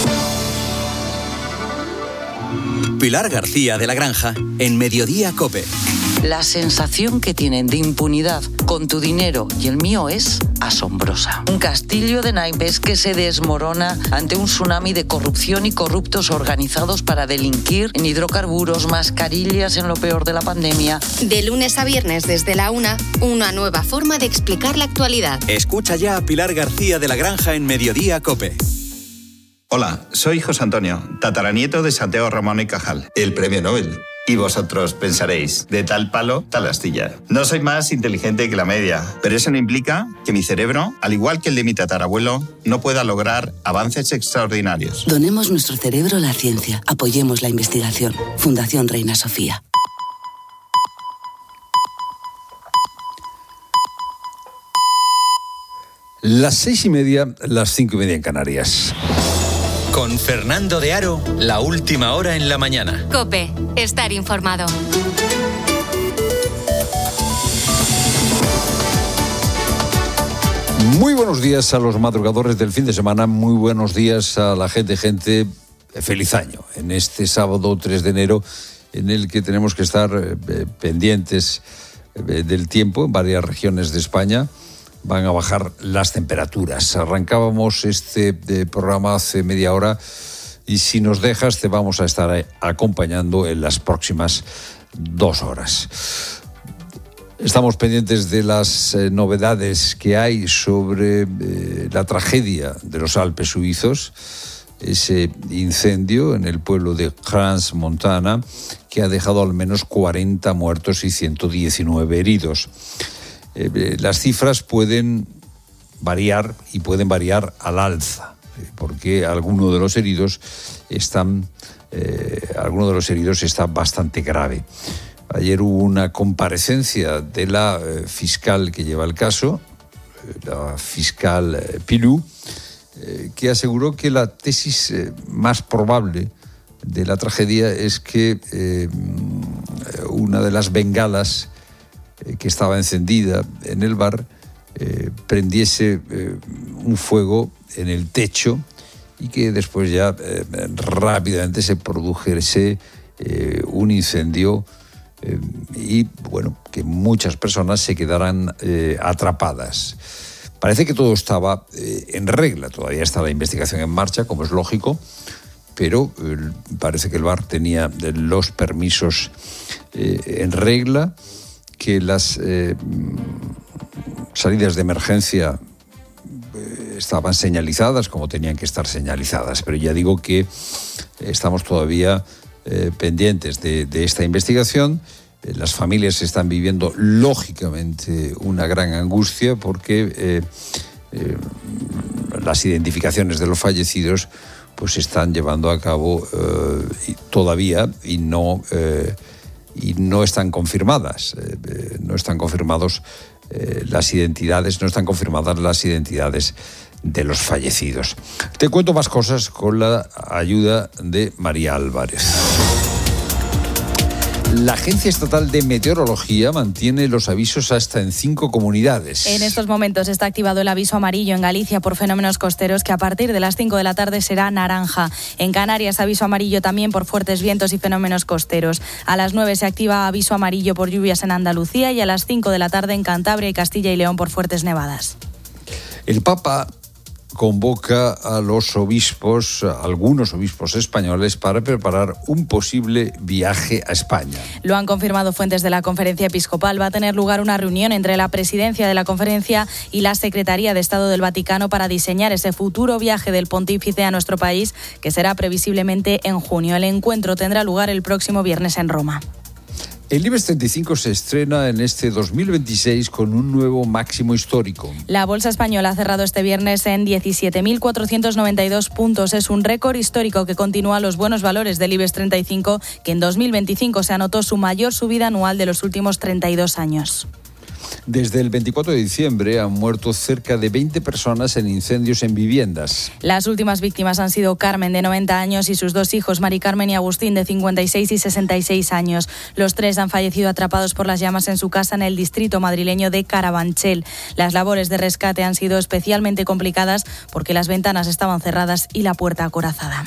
Pilar García de la Granja, en Mediodía COPE. La sensación que tienen de impunidad con tu dinero y el mío es asombrosa. Un castillo de naipes que se desmorona ante un tsunami de corrupción y corruptos organizados para delinquir en hidrocarburos, mascarillas en lo peor de la pandemia. De lunes a viernes desde la una, una nueva forma de explicar la actualidad. Escucha ya a Pilar García de la Granja en Mediodía COPE. Hola, soy José Antonio, tataranieto de Santiago Ramón y Cajal, el premio Nobel. Y vosotros pensaréis, de tal palo, tal astilla. No soy más inteligente que la media, pero eso no implica que mi cerebro, al igual que el de mi tatarabuelo, no pueda lograr avances extraordinarios. Donemos nuestro cerebro a la ciencia. Apoyemos la investigación. Fundación Reina Sofía. Las seis y media, las cinco y media en Canarias. Con Fernando de Aro, la última hora en la mañana. COPE, estar informado. Muy buenos días a los madrugadores del fin de semana, muy buenos días a la gente, gente, feliz año. En este sábado tres de enero, en el que tenemos que estar eh, pendientes eh, del tiempo en varias regiones de España. Van a bajar las temperaturas. Arrancábamos este eh, programa hace media hora y si nos dejas te vamos a estar acompañando en las próximas dos horas. Estamos pendientes de las eh, novedades que hay sobre eh, la tragedia de los Alpes suizos, ese incendio en el pueblo de Crans-Montana que ha dejado al menos cuarenta muertos y ciento diecinueve heridos. Eh, las cifras pueden variar y pueden variar al alza, eh, porque alguno de los heridos están, eh, alguno de los heridos está bastante grave. Ayer hubo una comparecencia de la eh, fiscal que lleva el caso, eh, la fiscal eh, Pilou, eh, que aseguró que la tesis eh, más probable de la tragedia es que eh, una de las bengalas que estaba encendida en el bar, eh, prendiese eh, un fuego en el techo y que después ya eh, rápidamente se produjese eh, un incendio eh, y, bueno, que muchas personas se quedaran eh, atrapadas. Parece que todo estaba eh, en regla, todavía está la investigación en marcha, como es lógico, pero eh, parece que el bar tenía los permisos eh, en regla, que las eh, salidas de emergencia eh, estaban señalizadas como tenían que estar señalizadas, pero ya digo que estamos todavía eh, pendientes de, de esta investigación. Eh, las familias están viviendo lógicamente una gran angustia porque eh, eh, las identificaciones de los fallecidos pues se están llevando a cabo eh, y todavía y no eh, y no están confirmadas, eh, eh, no están confirmados eh, las identidades, no están confirmadas las identidades de los fallecidos. Te cuento más cosas con la ayuda de María Álvarez. La Agencia Estatal de Meteorología mantiene los avisos hasta en cinco comunidades. En estos momentos está activado el aviso amarillo en Galicia por fenómenos costeros, que a partir de las cinco de la tarde será naranja. En Canarias, aviso amarillo también por fuertes vientos y fenómenos costeros. A las nueve se activa aviso amarillo por lluvias en Andalucía y a las cinco de la tarde en Cantabria y Castilla y León por fuertes nevadas. El Papa convoca a los obispos, a algunos obispos españoles, para preparar un posible viaje a España. Lo han confirmado fuentes de la Conferencia Episcopal. Va a tener lugar una reunión entre la presidencia de la conferencia y la Secretaría de Estado del Vaticano para diseñar ese futuro viaje del pontífice a nuestro país, que será previsiblemente en junio. El encuentro tendrá lugar el próximo viernes en Roma. El IBEX treinta y cinco se estrena en este dos mil veintiséis con un nuevo máximo histórico. La bolsa española ha cerrado este viernes en diecisiete mil cuatrocientos noventa y dos puntos. Es un récord histórico que continúa los buenos valores del IBEX treinta y cinco, que en dos mil veinticinco se anotó su mayor subida anual de los últimos treinta y dos años. Desde el veinticuatro de diciembre han muerto cerca de veinte personas en incendios en viviendas. Las últimas víctimas han sido Carmen, de noventa años, y sus dos hijos, Mari Carmen y Agustín, de cincuenta y seis y sesenta y seis años. Los tres han fallecido atrapados por las llamas en su casa en el distrito madrileño de Carabanchel. Las labores de rescate han sido especialmente complicadas porque las ventanas estaban cerradas y la puerta acorazada.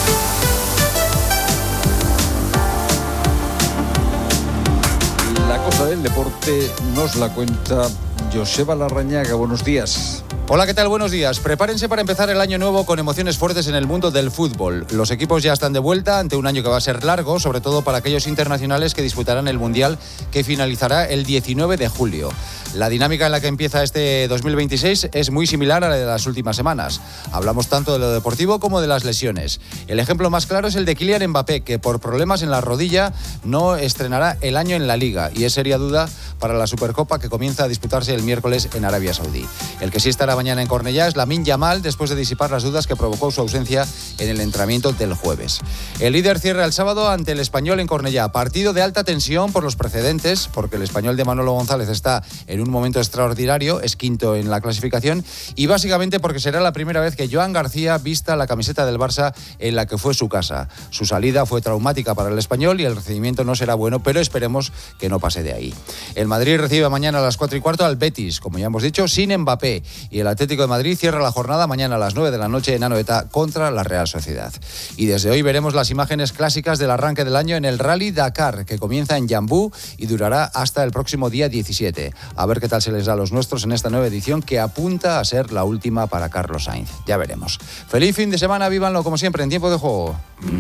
La cosa del deporte nos la cuenta Joseba Larrañaga. Buenos días. Hola, ¿qué tal? Buenos días. Prepárense para empezar el año nuevo con emociones fuertes en el mundo del fútbol. Los equipos ya están de vuelta ante un año que va a ser largo, sobre todo para aquellos internacionales que disputarán el Mundial, que finalizará el diecinueve de julio. La dinámica en la que empieza este dos mil veintiséis es muy similar a la de las últimas semanas. Hablamos tanto de lo deportivo como de las lesiones. El ejemplo más claro es el de Kylian Mbappé, que por problemas en la rodilla no estrenará el año en la Liga y es seria duda para la Supercopa que comienza a disputarse el miércoles en Arabia Saudí. El que sí estará mañana en Cornellá es Lamine Yamal, después de disipar las dudas que provocó su ausencia en el entrenamiento del jueves. El líder cierra el sábado ante el Español en Cornellá. Partido de alta tensión por los precedentes, porque el Español de Manolo González está en un momento extraordinario, es quinto en la clasificación, y básicamente porque será la primera vez que Joan García vista la camiseta del Barça en la que fue su casa. Su salida fue traumática para el Español y el recibimiento no será bueno, pero esperemos que no pase de ahí. El Madrid recibe mañana a las cuatro y cuarto al Betis, como ya hemos dicho, sin Mbappé, y el Atlético de Madrid cierra la jornada mañana a las nueve de la noche en Anoeta contra la Real Sociedad. Y desde hoy veremos las imágenes clásicas del arranque del año en el Rally Dakar, que comienza en Jambú y durará hasta el próximo día diecisiete. A ver qué tal se les da a los nuestros en esta nueva edición que apunta a ser la última para Carlos Sainz. Ya veremos. Feliz fin de semana, vívanlo como siempre en Tiempo de Juego.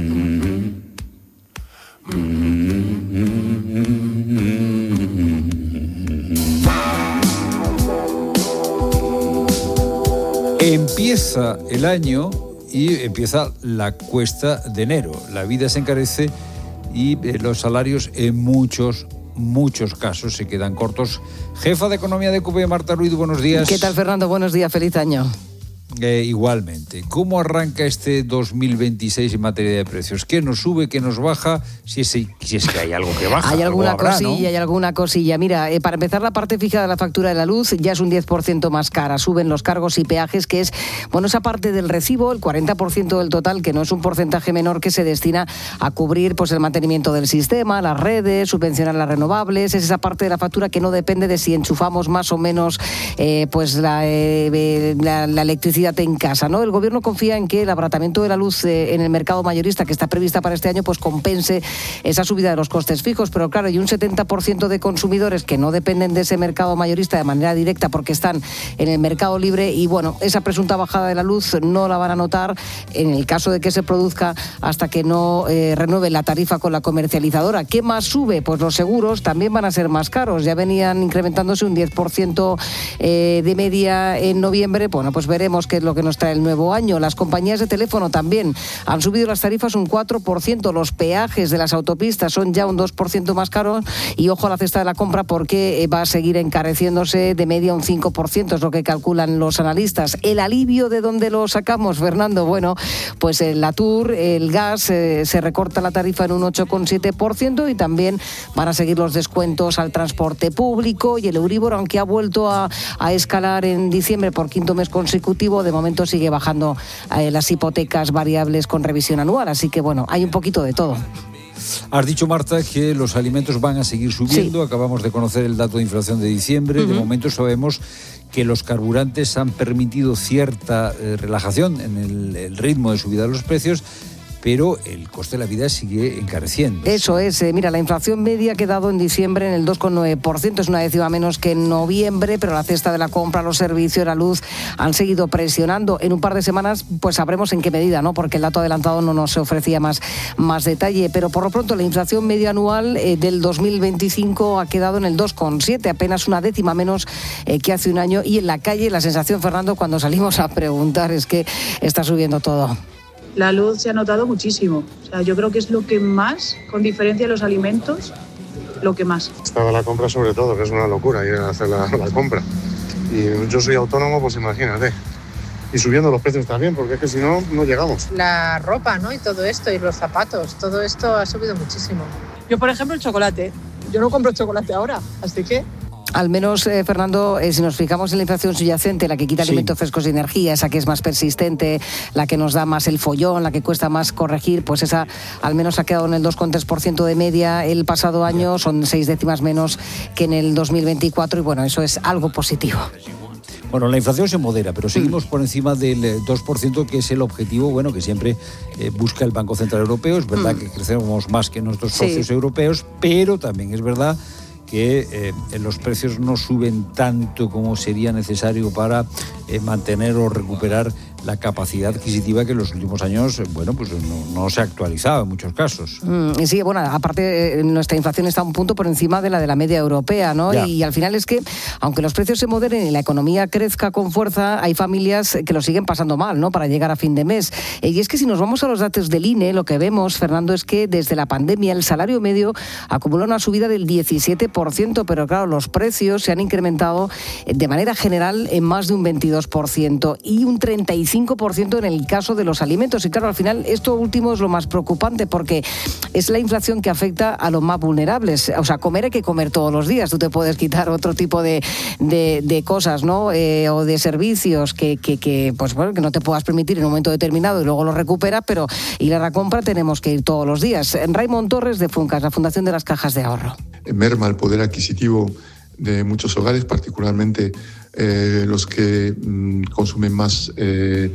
Empieza el año y empieza la cuesta de enero. La vida se encarece y los salarios en muchos, muchos casos se quedan cortos. Jefa de Economía de COPE, Marta Ruiz, buenos días. ¿Qué tal, Fernando? Buenos días, feliz año. Eh, igualmente, ¿cómo arranca este dos mil veintiséis en materia de precios? ¿Qué nos sube, qué nos baja? Si es, si es que hay algo que baja. Hay alguna habrá, cosilla, ¿no? hay alguna cosilla. Mira, eh, para empezar, la parte fija de la factura de la luz ya es un diez por ciento más cara. Suben los cargos y peajes, que es, bueno, esa parte del recibo, el cuarenta por ciento del total, que no es un porcentaje menor, que se destina a cubrir pues el mantenimiento del sistema, las redes, subvencionar las renovables. Es esa parte de la factura que no depende de si enchufamos más o menos eh, pues la, eh, la, la electricidad en casa, ¿no? El gobierno confía en que el abaratamiento de la luz eh, en el mercado mayorista que está prevista para este año pues compense esa subida de los costes fijos, pero claro, hay un setenta por ciento de consumidores que no dependen de ese mercado mayorista de manera directa porque están en el mercado libre y bueno, esa presunta bajada de la luz no la van a notar en el caso de que se produzca hasta que no eh, renueve la tarifa con la comercializadora. ¿Qué más sube? Pues los seguros también van a ser más caros, ya venían incrementándose un diez por ciento eh, de media en noviembre. Bueno, pues veremos qué es lo que nos trae el nuevo año. Las compañías de teléfono también han subido las tarifas un cuatro por ciento, los peajes de las autopistas son ya un dos por ciento más caros y ojo a la cesta de la compra porque va a seguir encareciéndose de media un cinco por ciento, es lo que calculan los analistas. ¿El alivio de dónde lo sacamos, Fernando? Bueno, pues el Atur, el gas, eh, se recorta la tarifa en un ocho coma siete por ciento y también van a seguir los descuentos al transporte público y el Euribor, aunque ha vuelto a, a escalar en diciembre por quinto mes consecutivo, de momento sigue bajando eh, las hipotecas variables con revisión anual, así que bueno, hay un poquito de todo. Has dicho, Marta, que los alimentos van a seguir subiendo. Sí. Acabamos de conocer el dato de inflación de diciembre. Uh-huh. De momento sabemos que los carburantes han permitido cierta eh, relajación en el, el ritmo de subida de los precios, pero el coste de la vida sigue encareciendo. Eso es. Eh, mira, la inflación media ha quedado en diciembre en el dos coma nueve por ciento, es una décima menos que en noviembre, pero la cesta de la compra, los servicios, la luz han seguido presionando. En un par de semanas pues sabremos en qué medida, ¿no? Porque el dato adelantado no nos ofrecía más, más detalle, pero por lo pronto la inflación media anual eh, del dos mil veinticinco ha quedado en el dos coma siete, apenas una décima menos eh, que hace un año, y en la calle la sensación, Fernando, cuando salimos a preguntar es que está subiendo todo. La luz se ha notado muchísimo. O sea, yo creo que es lo que más, con diferencia de los alimentos, lo que más. Estaba la compra sobre todo, que es una locura ir a hacer la, la compra. Y yo soy autónomo, pues imagínate. Y subiendo los precios también, porque es que si no, no llegamos. La ropa, ¿no? Y todo esto, y los zapatos, todo esto ha subido muchísimo. Yo, por ejemplo, el chocolate. Yo no compro chocolate ahora, así que... Al menos, eh, Fernando, eh, si nos fijamos en la inflación subyacente, la que quita sí. alimentos frescos y energía, esa que es más persistente, la que nos da más el follón, la que cuesta más corregir, pues esa al menos ha quedado en el dos coma tres por ciento de media el pasado año, son seis décimas menos que en el dos mil veinticuatro y bueno, eso es algo positivo. Bueno, la inflación se modera, pero seguimos por encima del dos por ciento, que es el objetivo, bueno, que siempre eh, busca el Banco Central Europeo. Es verdad mm. que crecemos más que nuestros socios sí. europeos, pero también es verdad que eh, los precios no suben tanto como sería necesario para eh, mantener o recuperar la capacidad adquisitiva que en los últimos años, bueno, pues no, no se ha actualizado en muchos casos. Mm, sí, bueno, aparte nuestra inflación está un punto por encima de la de la media europea, ¿no? Y, y al final es que, aunque los precios se moderen y la economía crezca con fuerza, hay familias que lo siguen pasando mal, ¿no? Para llegar a fin de mes. Y es que si nos vamos a los datos del I N E, lo que vemos, Fernando, es que desde la pandemia el salario medio acumula una subida del diecisiete por ciento, pero claro, los precios se han incrementado de manera general en más de un veintidós por ciento y un treinta y cinco por ciento en el caso de los alimentos. Y claro, al final esto último es lo más preocupante porque es la inflación que afecta a los más vulnerables. O sea, comer hay que comer todos los días. Tú te puedes quitar otro tipo de, de, de cosas, ¿no? Eh, o de servicios que, que, que, pues, bueno, que no te puedas permitir en un momento determinado y luego lo recuperas, pero ir a la compra tenemos que ir todos los días. Raymond Torres de Funcas, la Fundación de las Cajas de Ahorro. Merma el poder adquisitivo de muchos hogares, particularmente eh, los que mm, consumen más eh,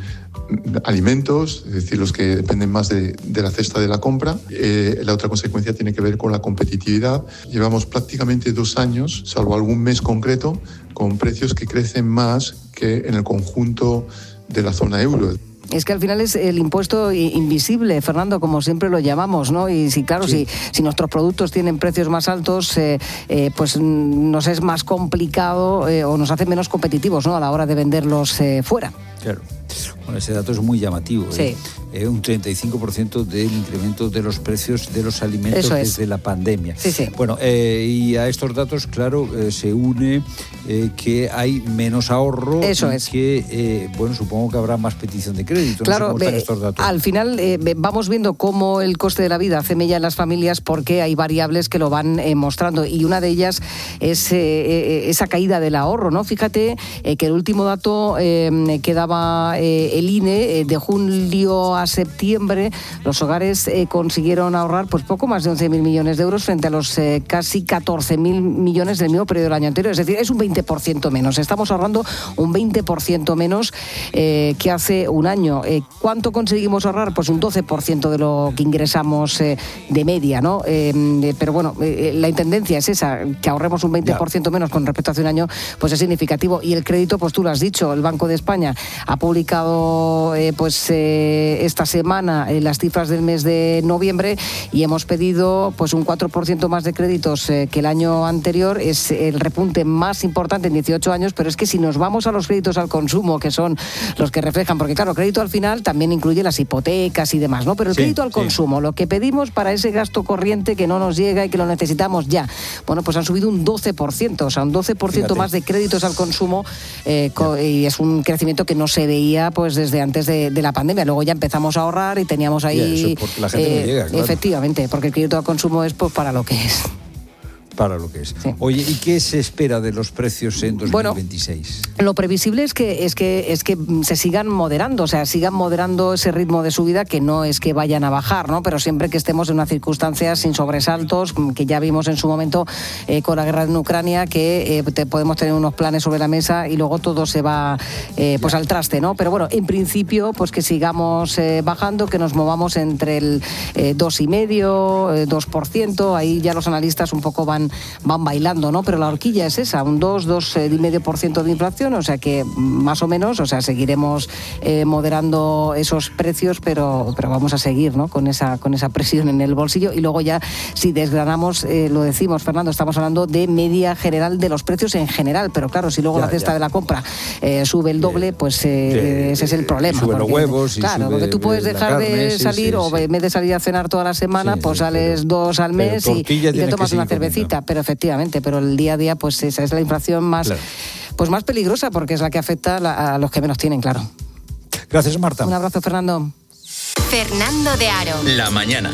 alimentos, es decir, los que dependen más de, de la cesta de la compra. Eh, la otra consecuencia tiene que ver con la competitividad. Llevamos prácticamente dos años, salvo algún mes concreto, con precios que crecen más que en el conjunto de la zona euro. Es que al final es el impuesto invisible, Fernando, como siempre lo llamamos, ¿no? Y si, claro, sí. si, si nuestros productos tienen precios más altos, eh, eh, pues nos es más complicado eh, o nos hace menos competitivos, ¿no? A la hora de venderlos eh, fuera. Claro. Bueno, ese dato es muy llamativo. Sí. ¿eh? Eh, un treinta y cinco por ciento del incremento de los precios de los alimentos Eso es. desde la pandemia. Sí, sí. Bueno, eh, y a estos datos, claro, eh, se une eh, que hay menos ahorro. Eso y es. que, eh, bueno, supongo que habrá más petición de crédito. Claro, no sé cómo están eh, estos datos. Al final eh, vamos viendo cómo el coste de la vida hace mella en las familias porque hay variables que lo van eh, mostrando y una de ellas es eh, eh, esa caída del ahorro, ¿no? Fíjate eh, que el último dato eh, que daba eh, el I N E eh, de julio a septiembre, los hogares eh, consiguieron ahorrar pues poco más de once mil millones de euros frente a los eh, casi catorce mil millones del mismo periodo del año anterior. Es decir, es un veinte por ciento menos. Estamos ahorrando un veinte por ciento menos eh, que hace un año. Eh, ¿Cuánto conseguimos ahorrar? Pues un doce por ciento de lo que ingresamos eh, de media, ¿no? Eh, pero bueno, eh, la tendencia es esa, que ahorremos un veinte por ciento menos con respecto a hace un año, pues es significativo. Y el crédito, pues tú lo has dicho, el Banco de España ha publicado eh, pues eh, esta semana eh, las cifras del mes de noviembre y hemos pedido pues un cuatro por ciento más de créditos eh, que el año anterior. Es el repunte más importante en dieciocho años, pero es que si nos vamos a los créditos al consumo, que son los que reflejan, porque claro, crédito al final también incluye las hipotecas y demás, ¿no? Pero el sí, crédito al sí. consumo, lo que pedimos para ese gasto corriente que no nos llega y que lo necesitamos ya, bueno, pues han subido un doce por ciento, o sea, un doce por ciento Fíjate. Más de créditos al consumo eh, co- y es un crecimiento que no se veía pues desde antes de, de la pandemia. Luego ya empezamos a ahorrar y teníamos ahí... Yeah, eso porque la gente eh, no llega, claro. Efectivamente, porque el crédito al consumo es pues para lo que es. Para lo que es. Sí. Oye, ¿y qué se espera de los precios en dos mil veintiséis? Bueno, lo previsible es que es que es que se sigan moderando, o sea, sigan moderando ese ritmo de subida, que no es que vayan a bajar, ¿no? Pero siempre que estemos en unas circunstancias sin sobresaltos, que ya vimos en su momento eh, con la guerra en Ucrania, que eh, te podemos tener unos planes sobre la mesa y luego todo se va eh, pues al traste, ¿no? Pero bueno, en principio, pues que sigamos eh, bajando, que nos movamos entre el eh, dos y medio, eh, dos por ciento, ahí ya los analistas un poco van van bailando, ¿no? Pero la horquilla es esa, un dos, dos y medio por ciento de inflación, o sea que más o menos, o sea, seguiremos eh, moderando esos precios, pero, pero vamos a seguir, ¿no? Con esa, con esa presión en el bolsillo. Y luego ya, si desgranamos, eh, lo decimos, Fernando, estamos hablando de media general de los precios en general, pero claro, si luego ya, la cesta ya. de la compra eh, sube el doble, pues eh, sí, ese es el problema. Suben los huevos. Y claro, sube porque tú puedes dejar carne, de salir sí, sí, o en vez de salir a cenar toda la semana, sí, pues sí, sales pero, dos al mes y, y te tomas una cervecita. Comiendo. Pero efectivamente, pero el día a día, pues esa es la inflación más, claro. pues más peligrosa, porque es la que afecta a, la, a los que menos tienen, claro. Gracias, Marta. Un abrazo, Fernando. Fernando de Aro. La mañana.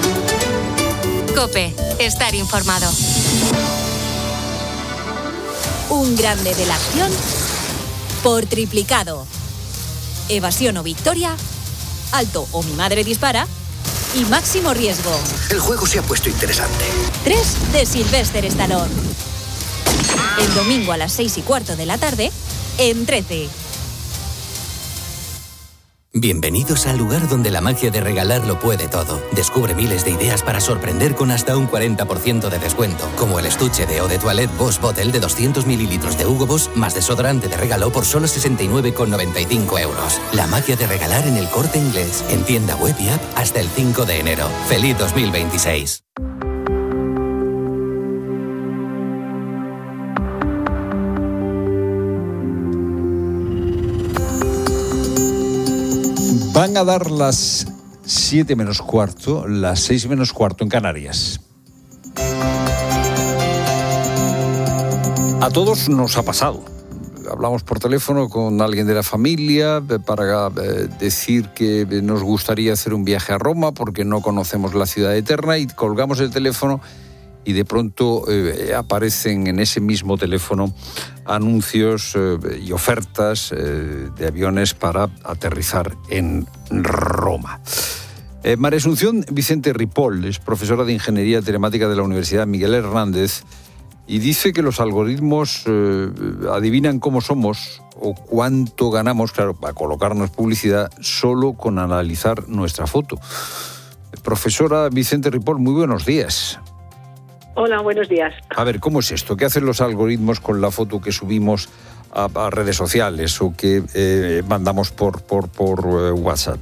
COPE. Estar informado. Un grande de la acción por triplicado. Evasión o victoria. Alto o mi madre dispara. Y máximo riesgo. El juego se ha puesto interesante. tres de Sylvester Stallone. El domingo a las seis y cuarto de la tarde, en trece. Bienvenidos al lugar donde la magia de regalar lo puede todo. Descubre miles de ideas para sorprender con hasta un cuarenta por ciento de descuento, como el estuche de Eau de Toilette Boss Bottle de doscientos mililitros de Hugo Boss más desodorante de regalo por solo sesenta y nueve con noventa y cinco euros. La magia de regalar en El Corte Inglés, en tienda web y app hasta el cinco de enero. ¡Feliz dos mil veintiséis! Van a dar las siete menos cuarto, las seis menos cuarto en Canarias. A todos nos ha pasado. Hablamos por teléfono con alguien de la familia para decir que nos gustaría hacer un viaje a Roma porque no conocemos la ciudad eterna y colgamos el teléfono y de pronto eh, aparecen en ese mismo teléfono anuncios eh, y ofertas eh, de aviones para aterrizar en Roma. Eh, María Asunción Vicente Ripoll es profesora de Ingeniería Telemática de la Universidad Miguel Hernández y dice que los algoritmos eh, adivinan cómo somos o cuánto ganamos, claro, para colocarnos publicidad solo con analizar nuestra foto. Profesora Vicente Ripoll, muy buenos días. Hola, buenos días. A ver, ¿cómo es esto? ¿Qué hacen los algoritmos con la foto que subimos a, a redes sociales o que eh, mandamos por, por, por eh, WhatsApp?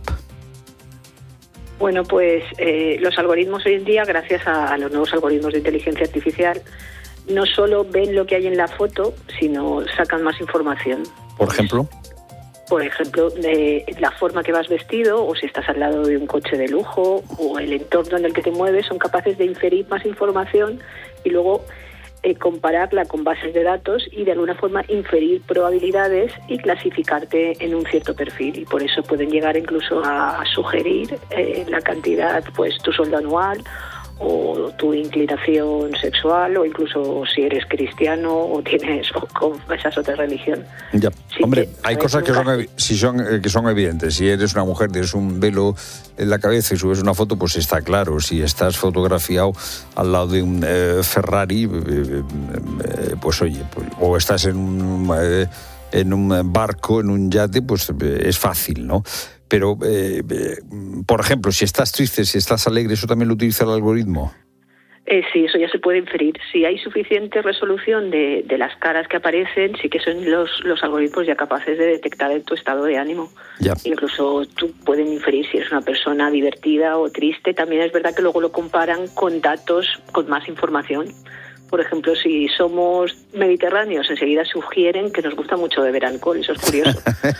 Bueno, pues eh, los algoritmos hoy en día, gracias a, a los nuevos algoritmos de inteligencia artificial, no solo ven lo que hay en la foto, sino sacan más información. ¿Por ejemplo? Por ejemplo, de la forma que vas vestido, o si estás al lado de un coche de lujo, o el entorno en el que te mueves, son capaces de inferir más información y luego eh, compararla con bases de datos y de alguna forma inferir probabilidades y clasificarte en un cierto perfil. Y por eso pueden llegar incluso a, a sugerir eh, la cantidad, pues tu sueldo anual, o tu inclinación sexual, o incluso si eres cristiano o tienes o confesas otra religión. Ya, sí, hombre, que, hay cosas que son, si son, eh, que son evidentes. Si eres una mujer, tienes un velo en la cabeza y subes una foto, pues está claro. Si estás fotografiado al lado de un eh, Ferrari, eh, eh, pues oye, pues, o estás en un, eh, en un barco, en un yate, pues eh, es fácil, ¿no? Pero, eh, eh, por ejemplo, si estás triste, si estás alegre, ¿eso también lo utiliza el algoritmo? Eh, sí, eso ya se puede inferir. Si hay suficiente resolución de, de las caras que aparecen, sí que son los, los algoritmos ya capaces de detectar en tu estado de ánimo. Ya. Incluso tú pueden inferir si eres una persona divertida o triste. También es verdad que luego lo comparan con datos, con más información. Por ejemplo, si somos mediterráneos, enseguida sugieren que nos gusta mucho beber alcohol. Eso es curioso.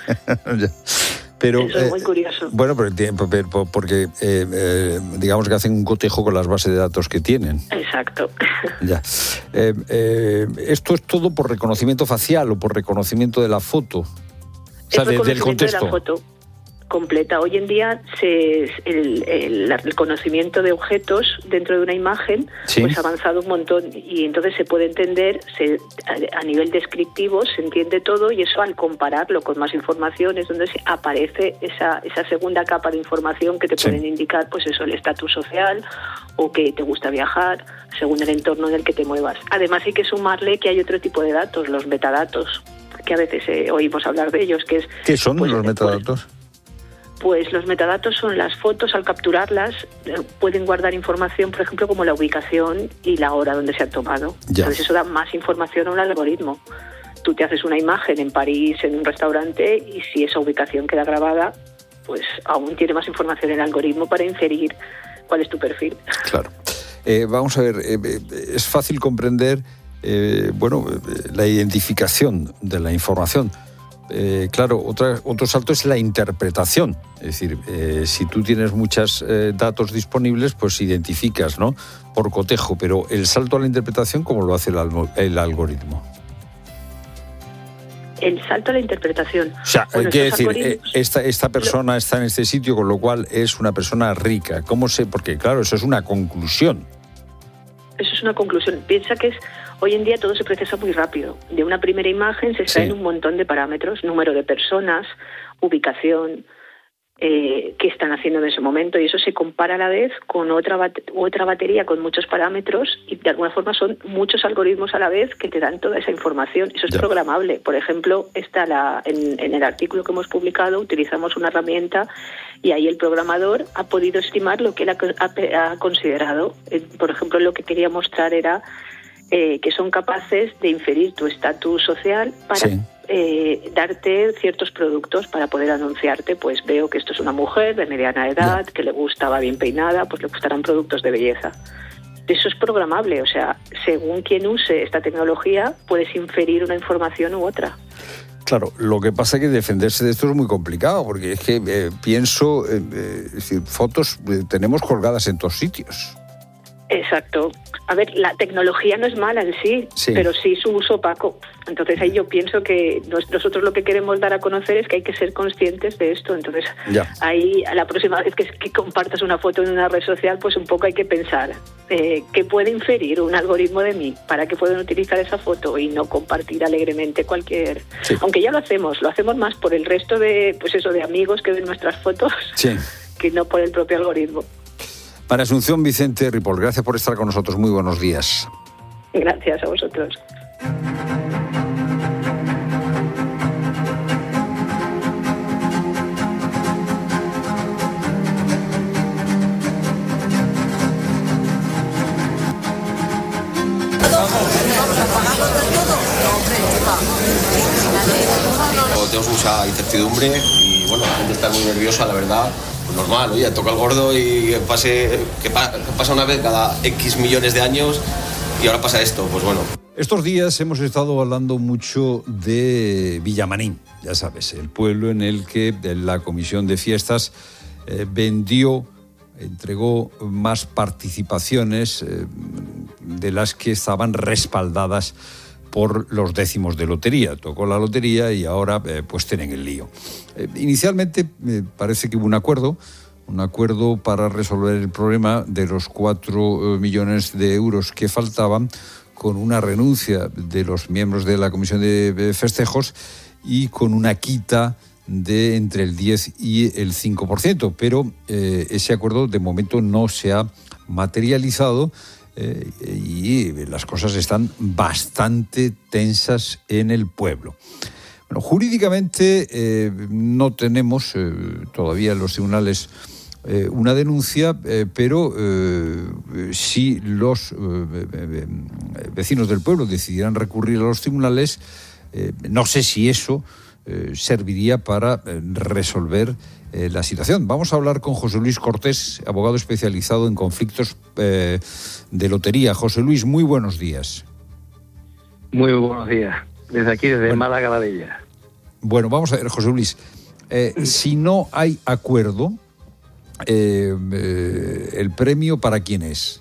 Ya. Pero, Eso es muy curioso. Eh, bueno, pero, porque eh, eh, digamos que hacen un cotejo con las bases de datos que tienen. Exacto. Ya. Eh, eh, ¿Esto es todo por reconocimiento facial o por reconocimiento de la foto? O sea, es de, del contexto. De la foto completa. Hoy en día se, el, el, el conocimiento de objetos dentro de una imagen ¿sí? pues ha avanzado un montón y entonces se puede entender, se, a, a nivel descriptivo se entiende todo y eso al compararlo con más información es donde se aparece esa, esa segunda capa de información que te sí. pueden indicar pues eso, el estatus social o que te gusta viajar según el entorno en el que te muevas. Además hay que sumarle que hay otro tipo de datos, los metadatos, que a veces eh, oímos hablar de ellos, que es... ¿Qué son pues, los metadatos? Pues, Pues los metadatos son las fotos, al capturarlas, eh, pueden guardar información, por ejemplo, como la ubicación y la hora donde se han tomado. Ya. Entonces eso da más información a un algoritmo. Tú te haces una imagen en París, en un restaurante, y si esa ubicación queda grabada, pues aún tiene más información el algoritmo para inferir cuál es tu perfil. Claro. Eh, vamos a ver, eh, es fácil comprender, eh, bueno, la identificación de la información. Eh, claro, otra, otro salto es la interpretación. Es decir, eh, si tú tienes muchos eh, datos disponibles, pues identificas, ¿no? Por cotejo. Pero el salto a la interpretación, ¿cómo lo hace el, el algoritmo? El salto a la interpretación. O sea, bueno, quiere decir, algoritmos... esta, esta persona lo... está en este sitio, con lo cual es una persona rica. ¿Cómo sé? Porque, claro, eso es una conclusión. Eso es una conclusión. Piensa que es... Hoy en día todo se procesa muy rápido. De una primera imagen se extraen sí. un montón de parámetros, número de personas, ubicación, eh, qué están haciendo en ese momento, y eso se compara a la vez con otra, bat- otra batería con muchos parámetros, y de alguna forma son muchos algoritmos a la vez que te dan toda esa información. Eso es Ya. programable. Por ejemplo, está la, en, en el artículo que hemos publicado utilizamos una herramienta y ahí el programador ha podido estimar lo que él ha, ha, ha considerado. Eh, por ejemplo, lo que quería mostrar era eh, que son capaces de inferir tu estatus social para Sí. eh, darte ciertos productos para poder anunciarte. Pues veo que esto es una mujer de mediana edad, que le gusta, va bien peinada, pues le gustarán productos de belleza. Eso es programable, o sea, según quien use esta tecnología, puedes inferir una información u otra. Claro, lo que pasa es que defenderse de esto es muy complicado, porque es que eh, pienso, eh, eh, es decir, fotos eh, tenemos colgadas en todos sitios. Exacto. A ver, la tecnología no es mala en sí, Sí. pero sí su uso opaco. Entonces ahí yo pienso que nos- nosotros lo que queremos dar a conocer es que hay que ser conscientes de esto. Entonces Ya. ahí a la próxima vez que, que compartas una foto en una red social, pues un poco hay que pensar eh, qué puede inferir un algoritmo de mí para que puedan utilizar esa foto y no compartir alegremente cualquier... Sí. Aunque ya lo hacemos, lo hacemos más por el resto de, pues eso, de amigos que ven nuestras fotos Sí. que no por el propio algoritmo. Para Asunción Vicente Ripoll, gracias por estar con nosotros. Muy buenos días. Gracias a vosotros. Tenemos mucha incertidumbre y bueno, la gente está muy nerviosa, la verdad. Pues normal, oye, toca el gordo y que pase, que pa- que pasa una vez cada X millones de años y ahora pasa esto, pues bueno. Estos días hemos estado hablando mucho de Villamarín, ya sabes, el pueblo en el que la Comisión de Fiestas eh, vendió, entregó más participaciones eh, de las que estaban respaldadas por los décimos de lotería. Tocó la lotería y ahora eh, pues tienen el lío. Eh, inicialmente me parece que hubo un acuerdo, un acuerdo para resolver el problema de los cuatro eh, millones de euros que faltaban, con una renuncia de los miembros de la Comisión de Festejos y con una quita de entre el diez y el cinco por ciento. Pero eh, ese acuerdo de momento no se ha materializado. Eh, y las cosas están bastante tensas en el pueblo. Bueno, jurídicamente eh, no tenemos eh, todavía en los tribunales eh, una denuncia, eh, pero eh, si los eh, eh, vecinos del pueblo decidieran recurrir a los tribunales, eh, no sé si eso eh, serviría para eh, resolver Eh, la situación. Vamos a hablar con José Luis Cortés, abogado especializado en conflictos eh, de lotería. José Luis, muy buenos días. Muy buenos días. Desde aquí, desde bueno, Málaga la Bella. Bueno, vamos a ver, José Luis. Eh, si no hay acuerdo, eh, eh, ¿el premio para quién es?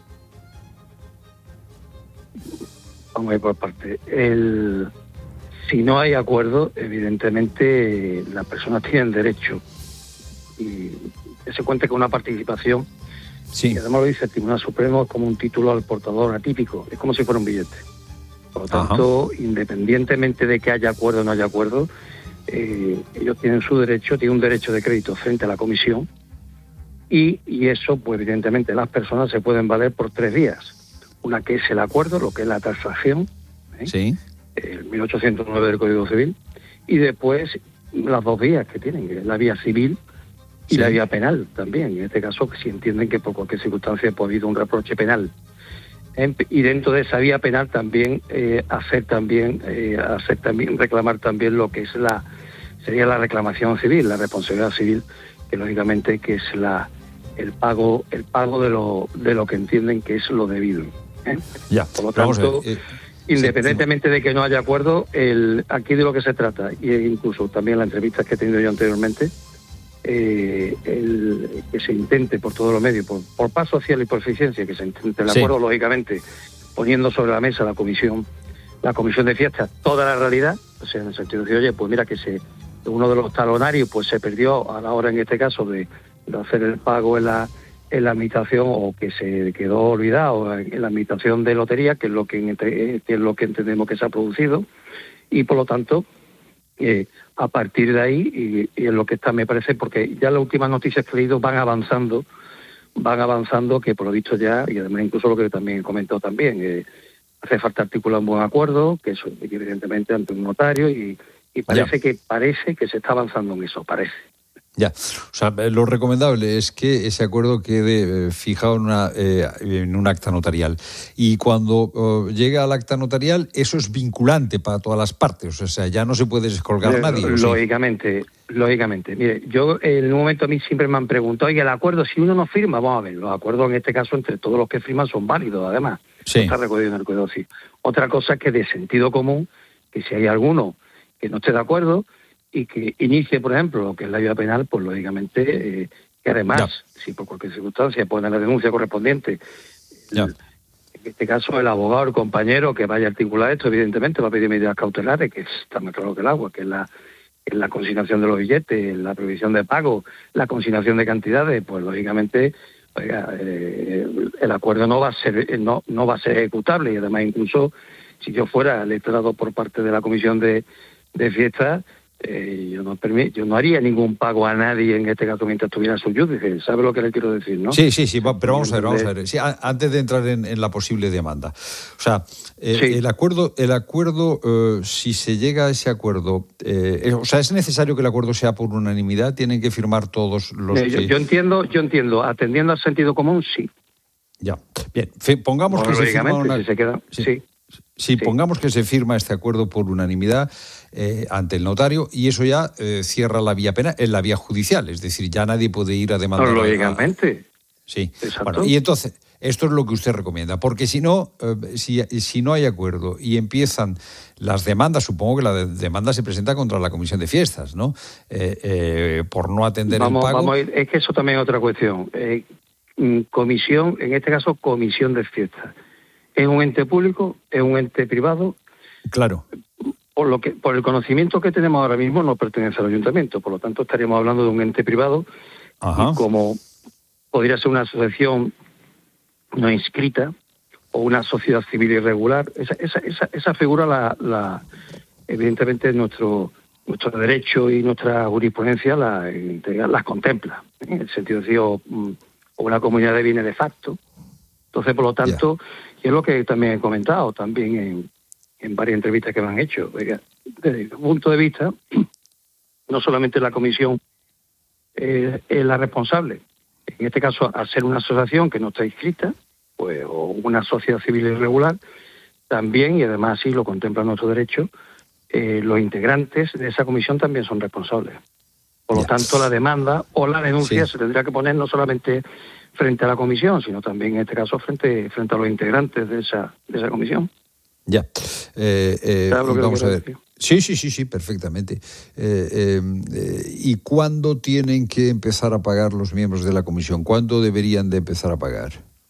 Vamos a ir por parte. El, si no hay acuerdo, evidentemente las personas tienen derecho y que se cuente con una participación. Sí. Y además lo dice el Tribunal Supremo como un título al portador atípico, es como si fuera un billete. Por lo tanto, ajá, independientemente de que haya acuerdo o no haya acuerdo, eh, ellos tienen su derecho, tienen un derecho de crédito frente a la comisión y, y eso, pues evidentemente las personas se pueden valer por tres vías. Una que es el acuerdo, lo que es la transacción, ¿eh? Sí. el mil ochocientos nueve del Código Civil, y después las dos vías que tienen, que es la vía civil y sí, la vía penal también. En este caso, si entienden que por cualquier circunstancia ha habido un reproche penal. Y dentro de esa vía penal también eh, hacer también eh, hacer también reclamar también lo que es la sería la reclamación civil, la responsabilidad civil, que lógicamente que es la el pago el pago de lo de lo que entienden que es lo debido, ¿eh? Ya. Por lo tanto, eh, independientemente sí, de que no haya acuerdo, el aquí de lo que se trata, y incluso también las entrevistas que he tenido yo anteriormente, Eh, el, que se intente por todos los medios, por, por paz social y por eficiencia, que se intente el acuerdo, sí, lógicamente, poniendo sobre la mesa la comisión la comisión de fiestas toda la realidad, o sea, en el sentido de decir, oye, pues mira que se uno de los talonarios pues se perdió a la hora, en este caso, de, de hacer el pago en la en la administración, o que se quedó olvidado en la administración de lotería, que es lo que, que es lo que entendemos que se ha producido, y por lo tanto Eh, a partir de ahí, y, y en lo que está, me parece, porque ya las últimas noticias que he leído van avanzando, van avanzando, que por lo visto ya, y además incluso lo que también he comentado también, eh, hace falta articular un buen acuerdo, que eso evidentemente ante un notario, y, y parece ya. que parece que se está avanzando en eso, parece. Ya, o sea, lo recomendable es que ese acuerdo quede eh, fijado en, una, eh, en un acta notarial. Y cuando uh, llega al acta notarial, eso es vinculante para todas las partes. O sea, ya no se puede descolgar Eh, nadie. Lógicamente, ¿sí? lógicamente. Mire, yo en un momento a mí siempre me han preguntado, oye, el acuerdo, si uno no firma, vamos a ver, los acuerdos en este caso entre todos los que firman son válidos, además. Sí. No está recogido en el acuerdo, sí. Otra cosa es que de sentido común, que si hay alguno que no esté de acuerdo y que inicie, por ejemplo, lo que es la ayuda penal, pues lógicamente, eh, que además, ya. si por cualquier circunstancia ponen la denuncia correspondiente, ya. el, en este caso el abogado, el compañero que vaya a articular esto, evidentemente va a pedir medidas cautelares, que está más claro que el agua, que es la, es la consignación de los billetes, la prohibición de pago, la consignación de cantidades, pues lógicamente, oiga, eh, el acuerdo no va a ser no, no va a ser ejecutable, y además incluso si yo fuera letrado por parte de la comisión de, de fiestas, Eh, yo no permi- yo no haría ningún pago a nadie en este caso mientras estuviera su judice. ¿Sabe lo que le quiero decir, no? Sí, sí, sí, va, pero vamos a ver, vamos a ver. Sí, a, antes de entrar en, en la posible demanda. O sea, eh, sí. el acuerdo, el acuerdo eh, si se llega a ese acuerdo, eh, o sea, ¿es necesario que el acuerdo sea por unanimidad? ¿Tienen que firmar todos los eh, que...? Yo, yo entiendo, yo entiendo, atendiendo al sentido común, sí. Ya, bien, pongamos bueno, que se firma una... si se queda, sí. sí. Si sí. pongamos que se firma este acuerdo por unanimidad eh, ante el notario, y eso ya eh, cierra la vía penal, en la vía judicial, es decir, ya nadie puede ir a demandar. No, lógicamente. A... Sí. Bueno, y entonces, esto es lo que usted recomienda, porque si no, eh, si, si no hay acuerdo y empiezan las demandas, supongo que la de, demanda se presenta contra la Comisión de Fiestas, ¿no? Eh, eh, por no atender vamos, el pago. Vamos a ir, es que eso también es otra cuestión. Eh, comisión, en este caso, Comisión de Fiestas. ¿Es un ente público? ¿Es un ente privado? Claro. Por lo que, por el conocimiento que tenemos ahora mismo, no pertenece al ayuntamiento. Por lo tanto, estaríamos hablando de un ente privado. Ajá. Como podría ser una asociación no inscrita o una sociedad civil irregular. Esa, esa, esa, esa figura, la, la evidentemente, nuestro nuestro derecho y nuestra jurisprudencia la, las contempla. En el sentido de decir, o, o una comunidad de bienes de facto. Entonces, por lo tanto... Yeah. Y es lo que también he comentado también en, en varias entrevistas que me han hecho. Oiga, desde mi punto de vista, no solamente la comisión eh, es la responsable. En este caso, al ser una asociación que no está inscrita, pues, o una sociedad civil irregular, también, y además así lo contempla nuestro derecho, eh, los integrantes de esa comisión también son responsables. Por lo tanto, la demanda o la denuncia sí. se tendrá que poner no solamente frente a la comisión, sino también en este caso frente frente a los integrantes de esa de esa comisión. Ya. Eh, eh, vamos a ver. Decir? Sí, sí, sí, sí, perfectamente. Eh, eh, eh, ¿Y cuándo tienen que empezar a pagar los miembros de la comisión? ¿Cuándo deberían de empezar a pagar?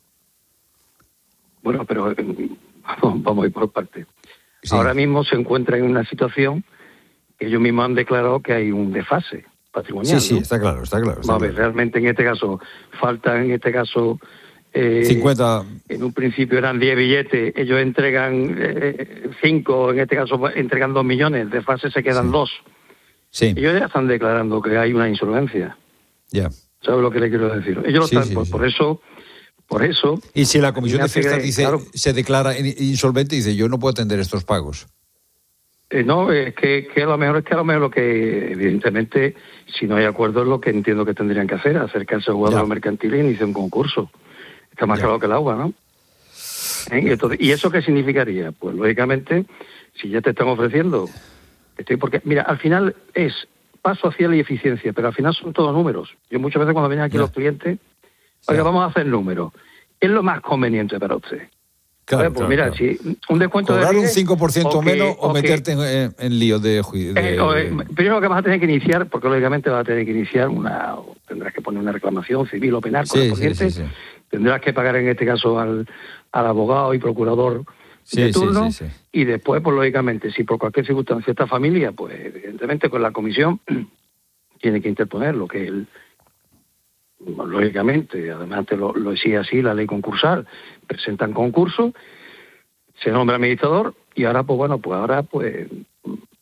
Bueno, pero eh, vamos, vamos a ir por partes. Sí. Ahora mismo se encuentra en una situación que ellos mismos han declarado que hay un desfase patrimonial. Sí, sí, ¿no? está claro, está claro. Está Vamos a ver, claro. realmente en este caso, falta en este caso... Eh, cincuenta. En un principio eran diez billetes, ellos entregan cinco, eh, en este caso entregan dos millones, de fase se quedan sí. dos. Sí. Ellos ya están declarando que hay una insolvencia. Ya. Yeah. ¿Sabes lo que le quiero decir? Ellos sí, lo están, sí, por, sí. por eso... Por eso... Y si la comisión de fiestas dice, claro, se declara insolvente y dice, yo no puedo atender estos pagos. Eh, no, es que, que a lo mejor es que a lo mejor lo que, evidentemente, si no hay acuerdo es lo que entiendo que tendrían que hacer, acercarse al jugador mercantil e iniciar un concurso. Está más ya. claro que el agua, ¿no? ¿Eh? Entonces, ¿y eso qué significaría? Pues, lógicamente, si ya te están ofreciendo... Estoy porque, mira, al final es paso social y eficiencia, pero al final son todos números. Yo muchas veces cuando vienen aquí ya. los clientes, oiga, ya. vamos a hacer números. ¿Qué es lo más conveniente para usted? Claro, pues claro, mira, claro. si un descuento cobrar de un cinco por ciento o que, menos o, o meterte que, en, en lío de, de... Eh, o, eh, primero que vas a tener que iniciar, porque lógicamente vas a tener que iniciar una, tendrás que poner una reclamación civil o penal sí, correspondiente, sí, sí, sí. tendrás que pagar en este caso al, al abogado y procurador sí, de turno, sí, sí, sí. y después, pues lógicamente, si por cualquier circunstancia esta familia, pues evidentemente con la comisión tiene que interponer lo que él, lógicamente, además te lo, lo decía así la ley concursal, presentan concurso, se nombra administrador y ahora, pues bueno, pues ahora, pues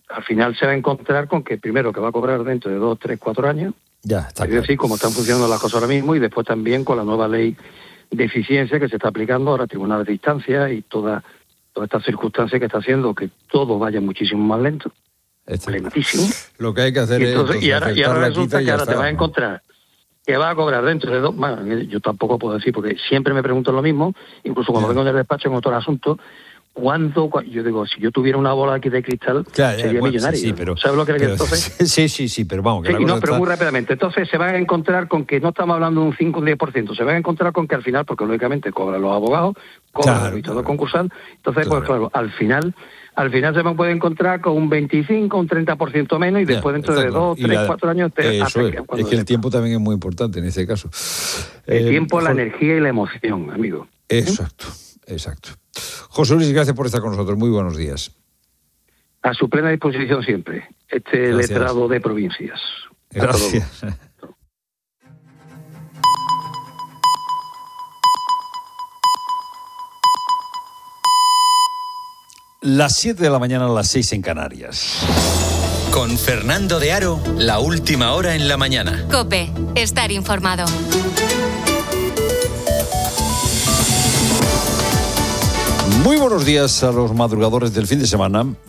al final se va a encontrar con que primero que va a cobrar dentro de dos, tres, cuatro años, ya, está es claro. decir, como están funcionando las cosas ahora mismo, y después también con la nueva ley de eficiencia que se está aplicando ahora, tribunales de instancia y toda, toda esta circunstancia que está haciendo que todo vaya muchísimo más lento, está lentísimo. Lo que hay que hacer y entonces, es y ahora, y ahora resulta que ahora te vas a ¿no? encontrar que va a cobrar dentro de dos, bueno, yo tampoco puedo decir, porque siempre me preguntan lo mismo, incluso cuando vengo del despacho en otro asunto, ¿cuánto? Yo digo, si yo tuviera una bola aquí de cristal, claro, ya, sería bueno, millonario. sí, sí, pero, ¿Sabes lo que pero, es entonces? Sí, sí, sí, pero vamos. Que Sí, la y cosa no, pero está... muy rápidamente. Entonces se van a encontrar con que no estamos hablando de un cinco o un diez por ciento, se van a encontrar con que al final, porque lógicamente cobran los abogados, cobran Claro, el revisor claro. concursal, entonces, Claro. pues claro, al final... Al final se me puede encontrar con un veinticinco, un treinta por ciento menos y Ya, después dentro está de claro. dos, Y tres, la- cuatro años te Eso hacen es, que es cuando que el se- tiempo también es muy importante en ese caso. El Eh, tiempo, la Jo- energía y la emoción, amigo. Exacto, exacto. José Luis, gracias por estar con nosotros. Muy buenos días. A su plena disposición siempre. Este Gracias. letrado de provincias. Hasta luego. Gracias. Las siete de la mañana a las seis en Canarias. Con Fernando de Aro, la última hora en la mañana. COPE, estar informado. Muy buenos días a los madrugadores del fin de semana.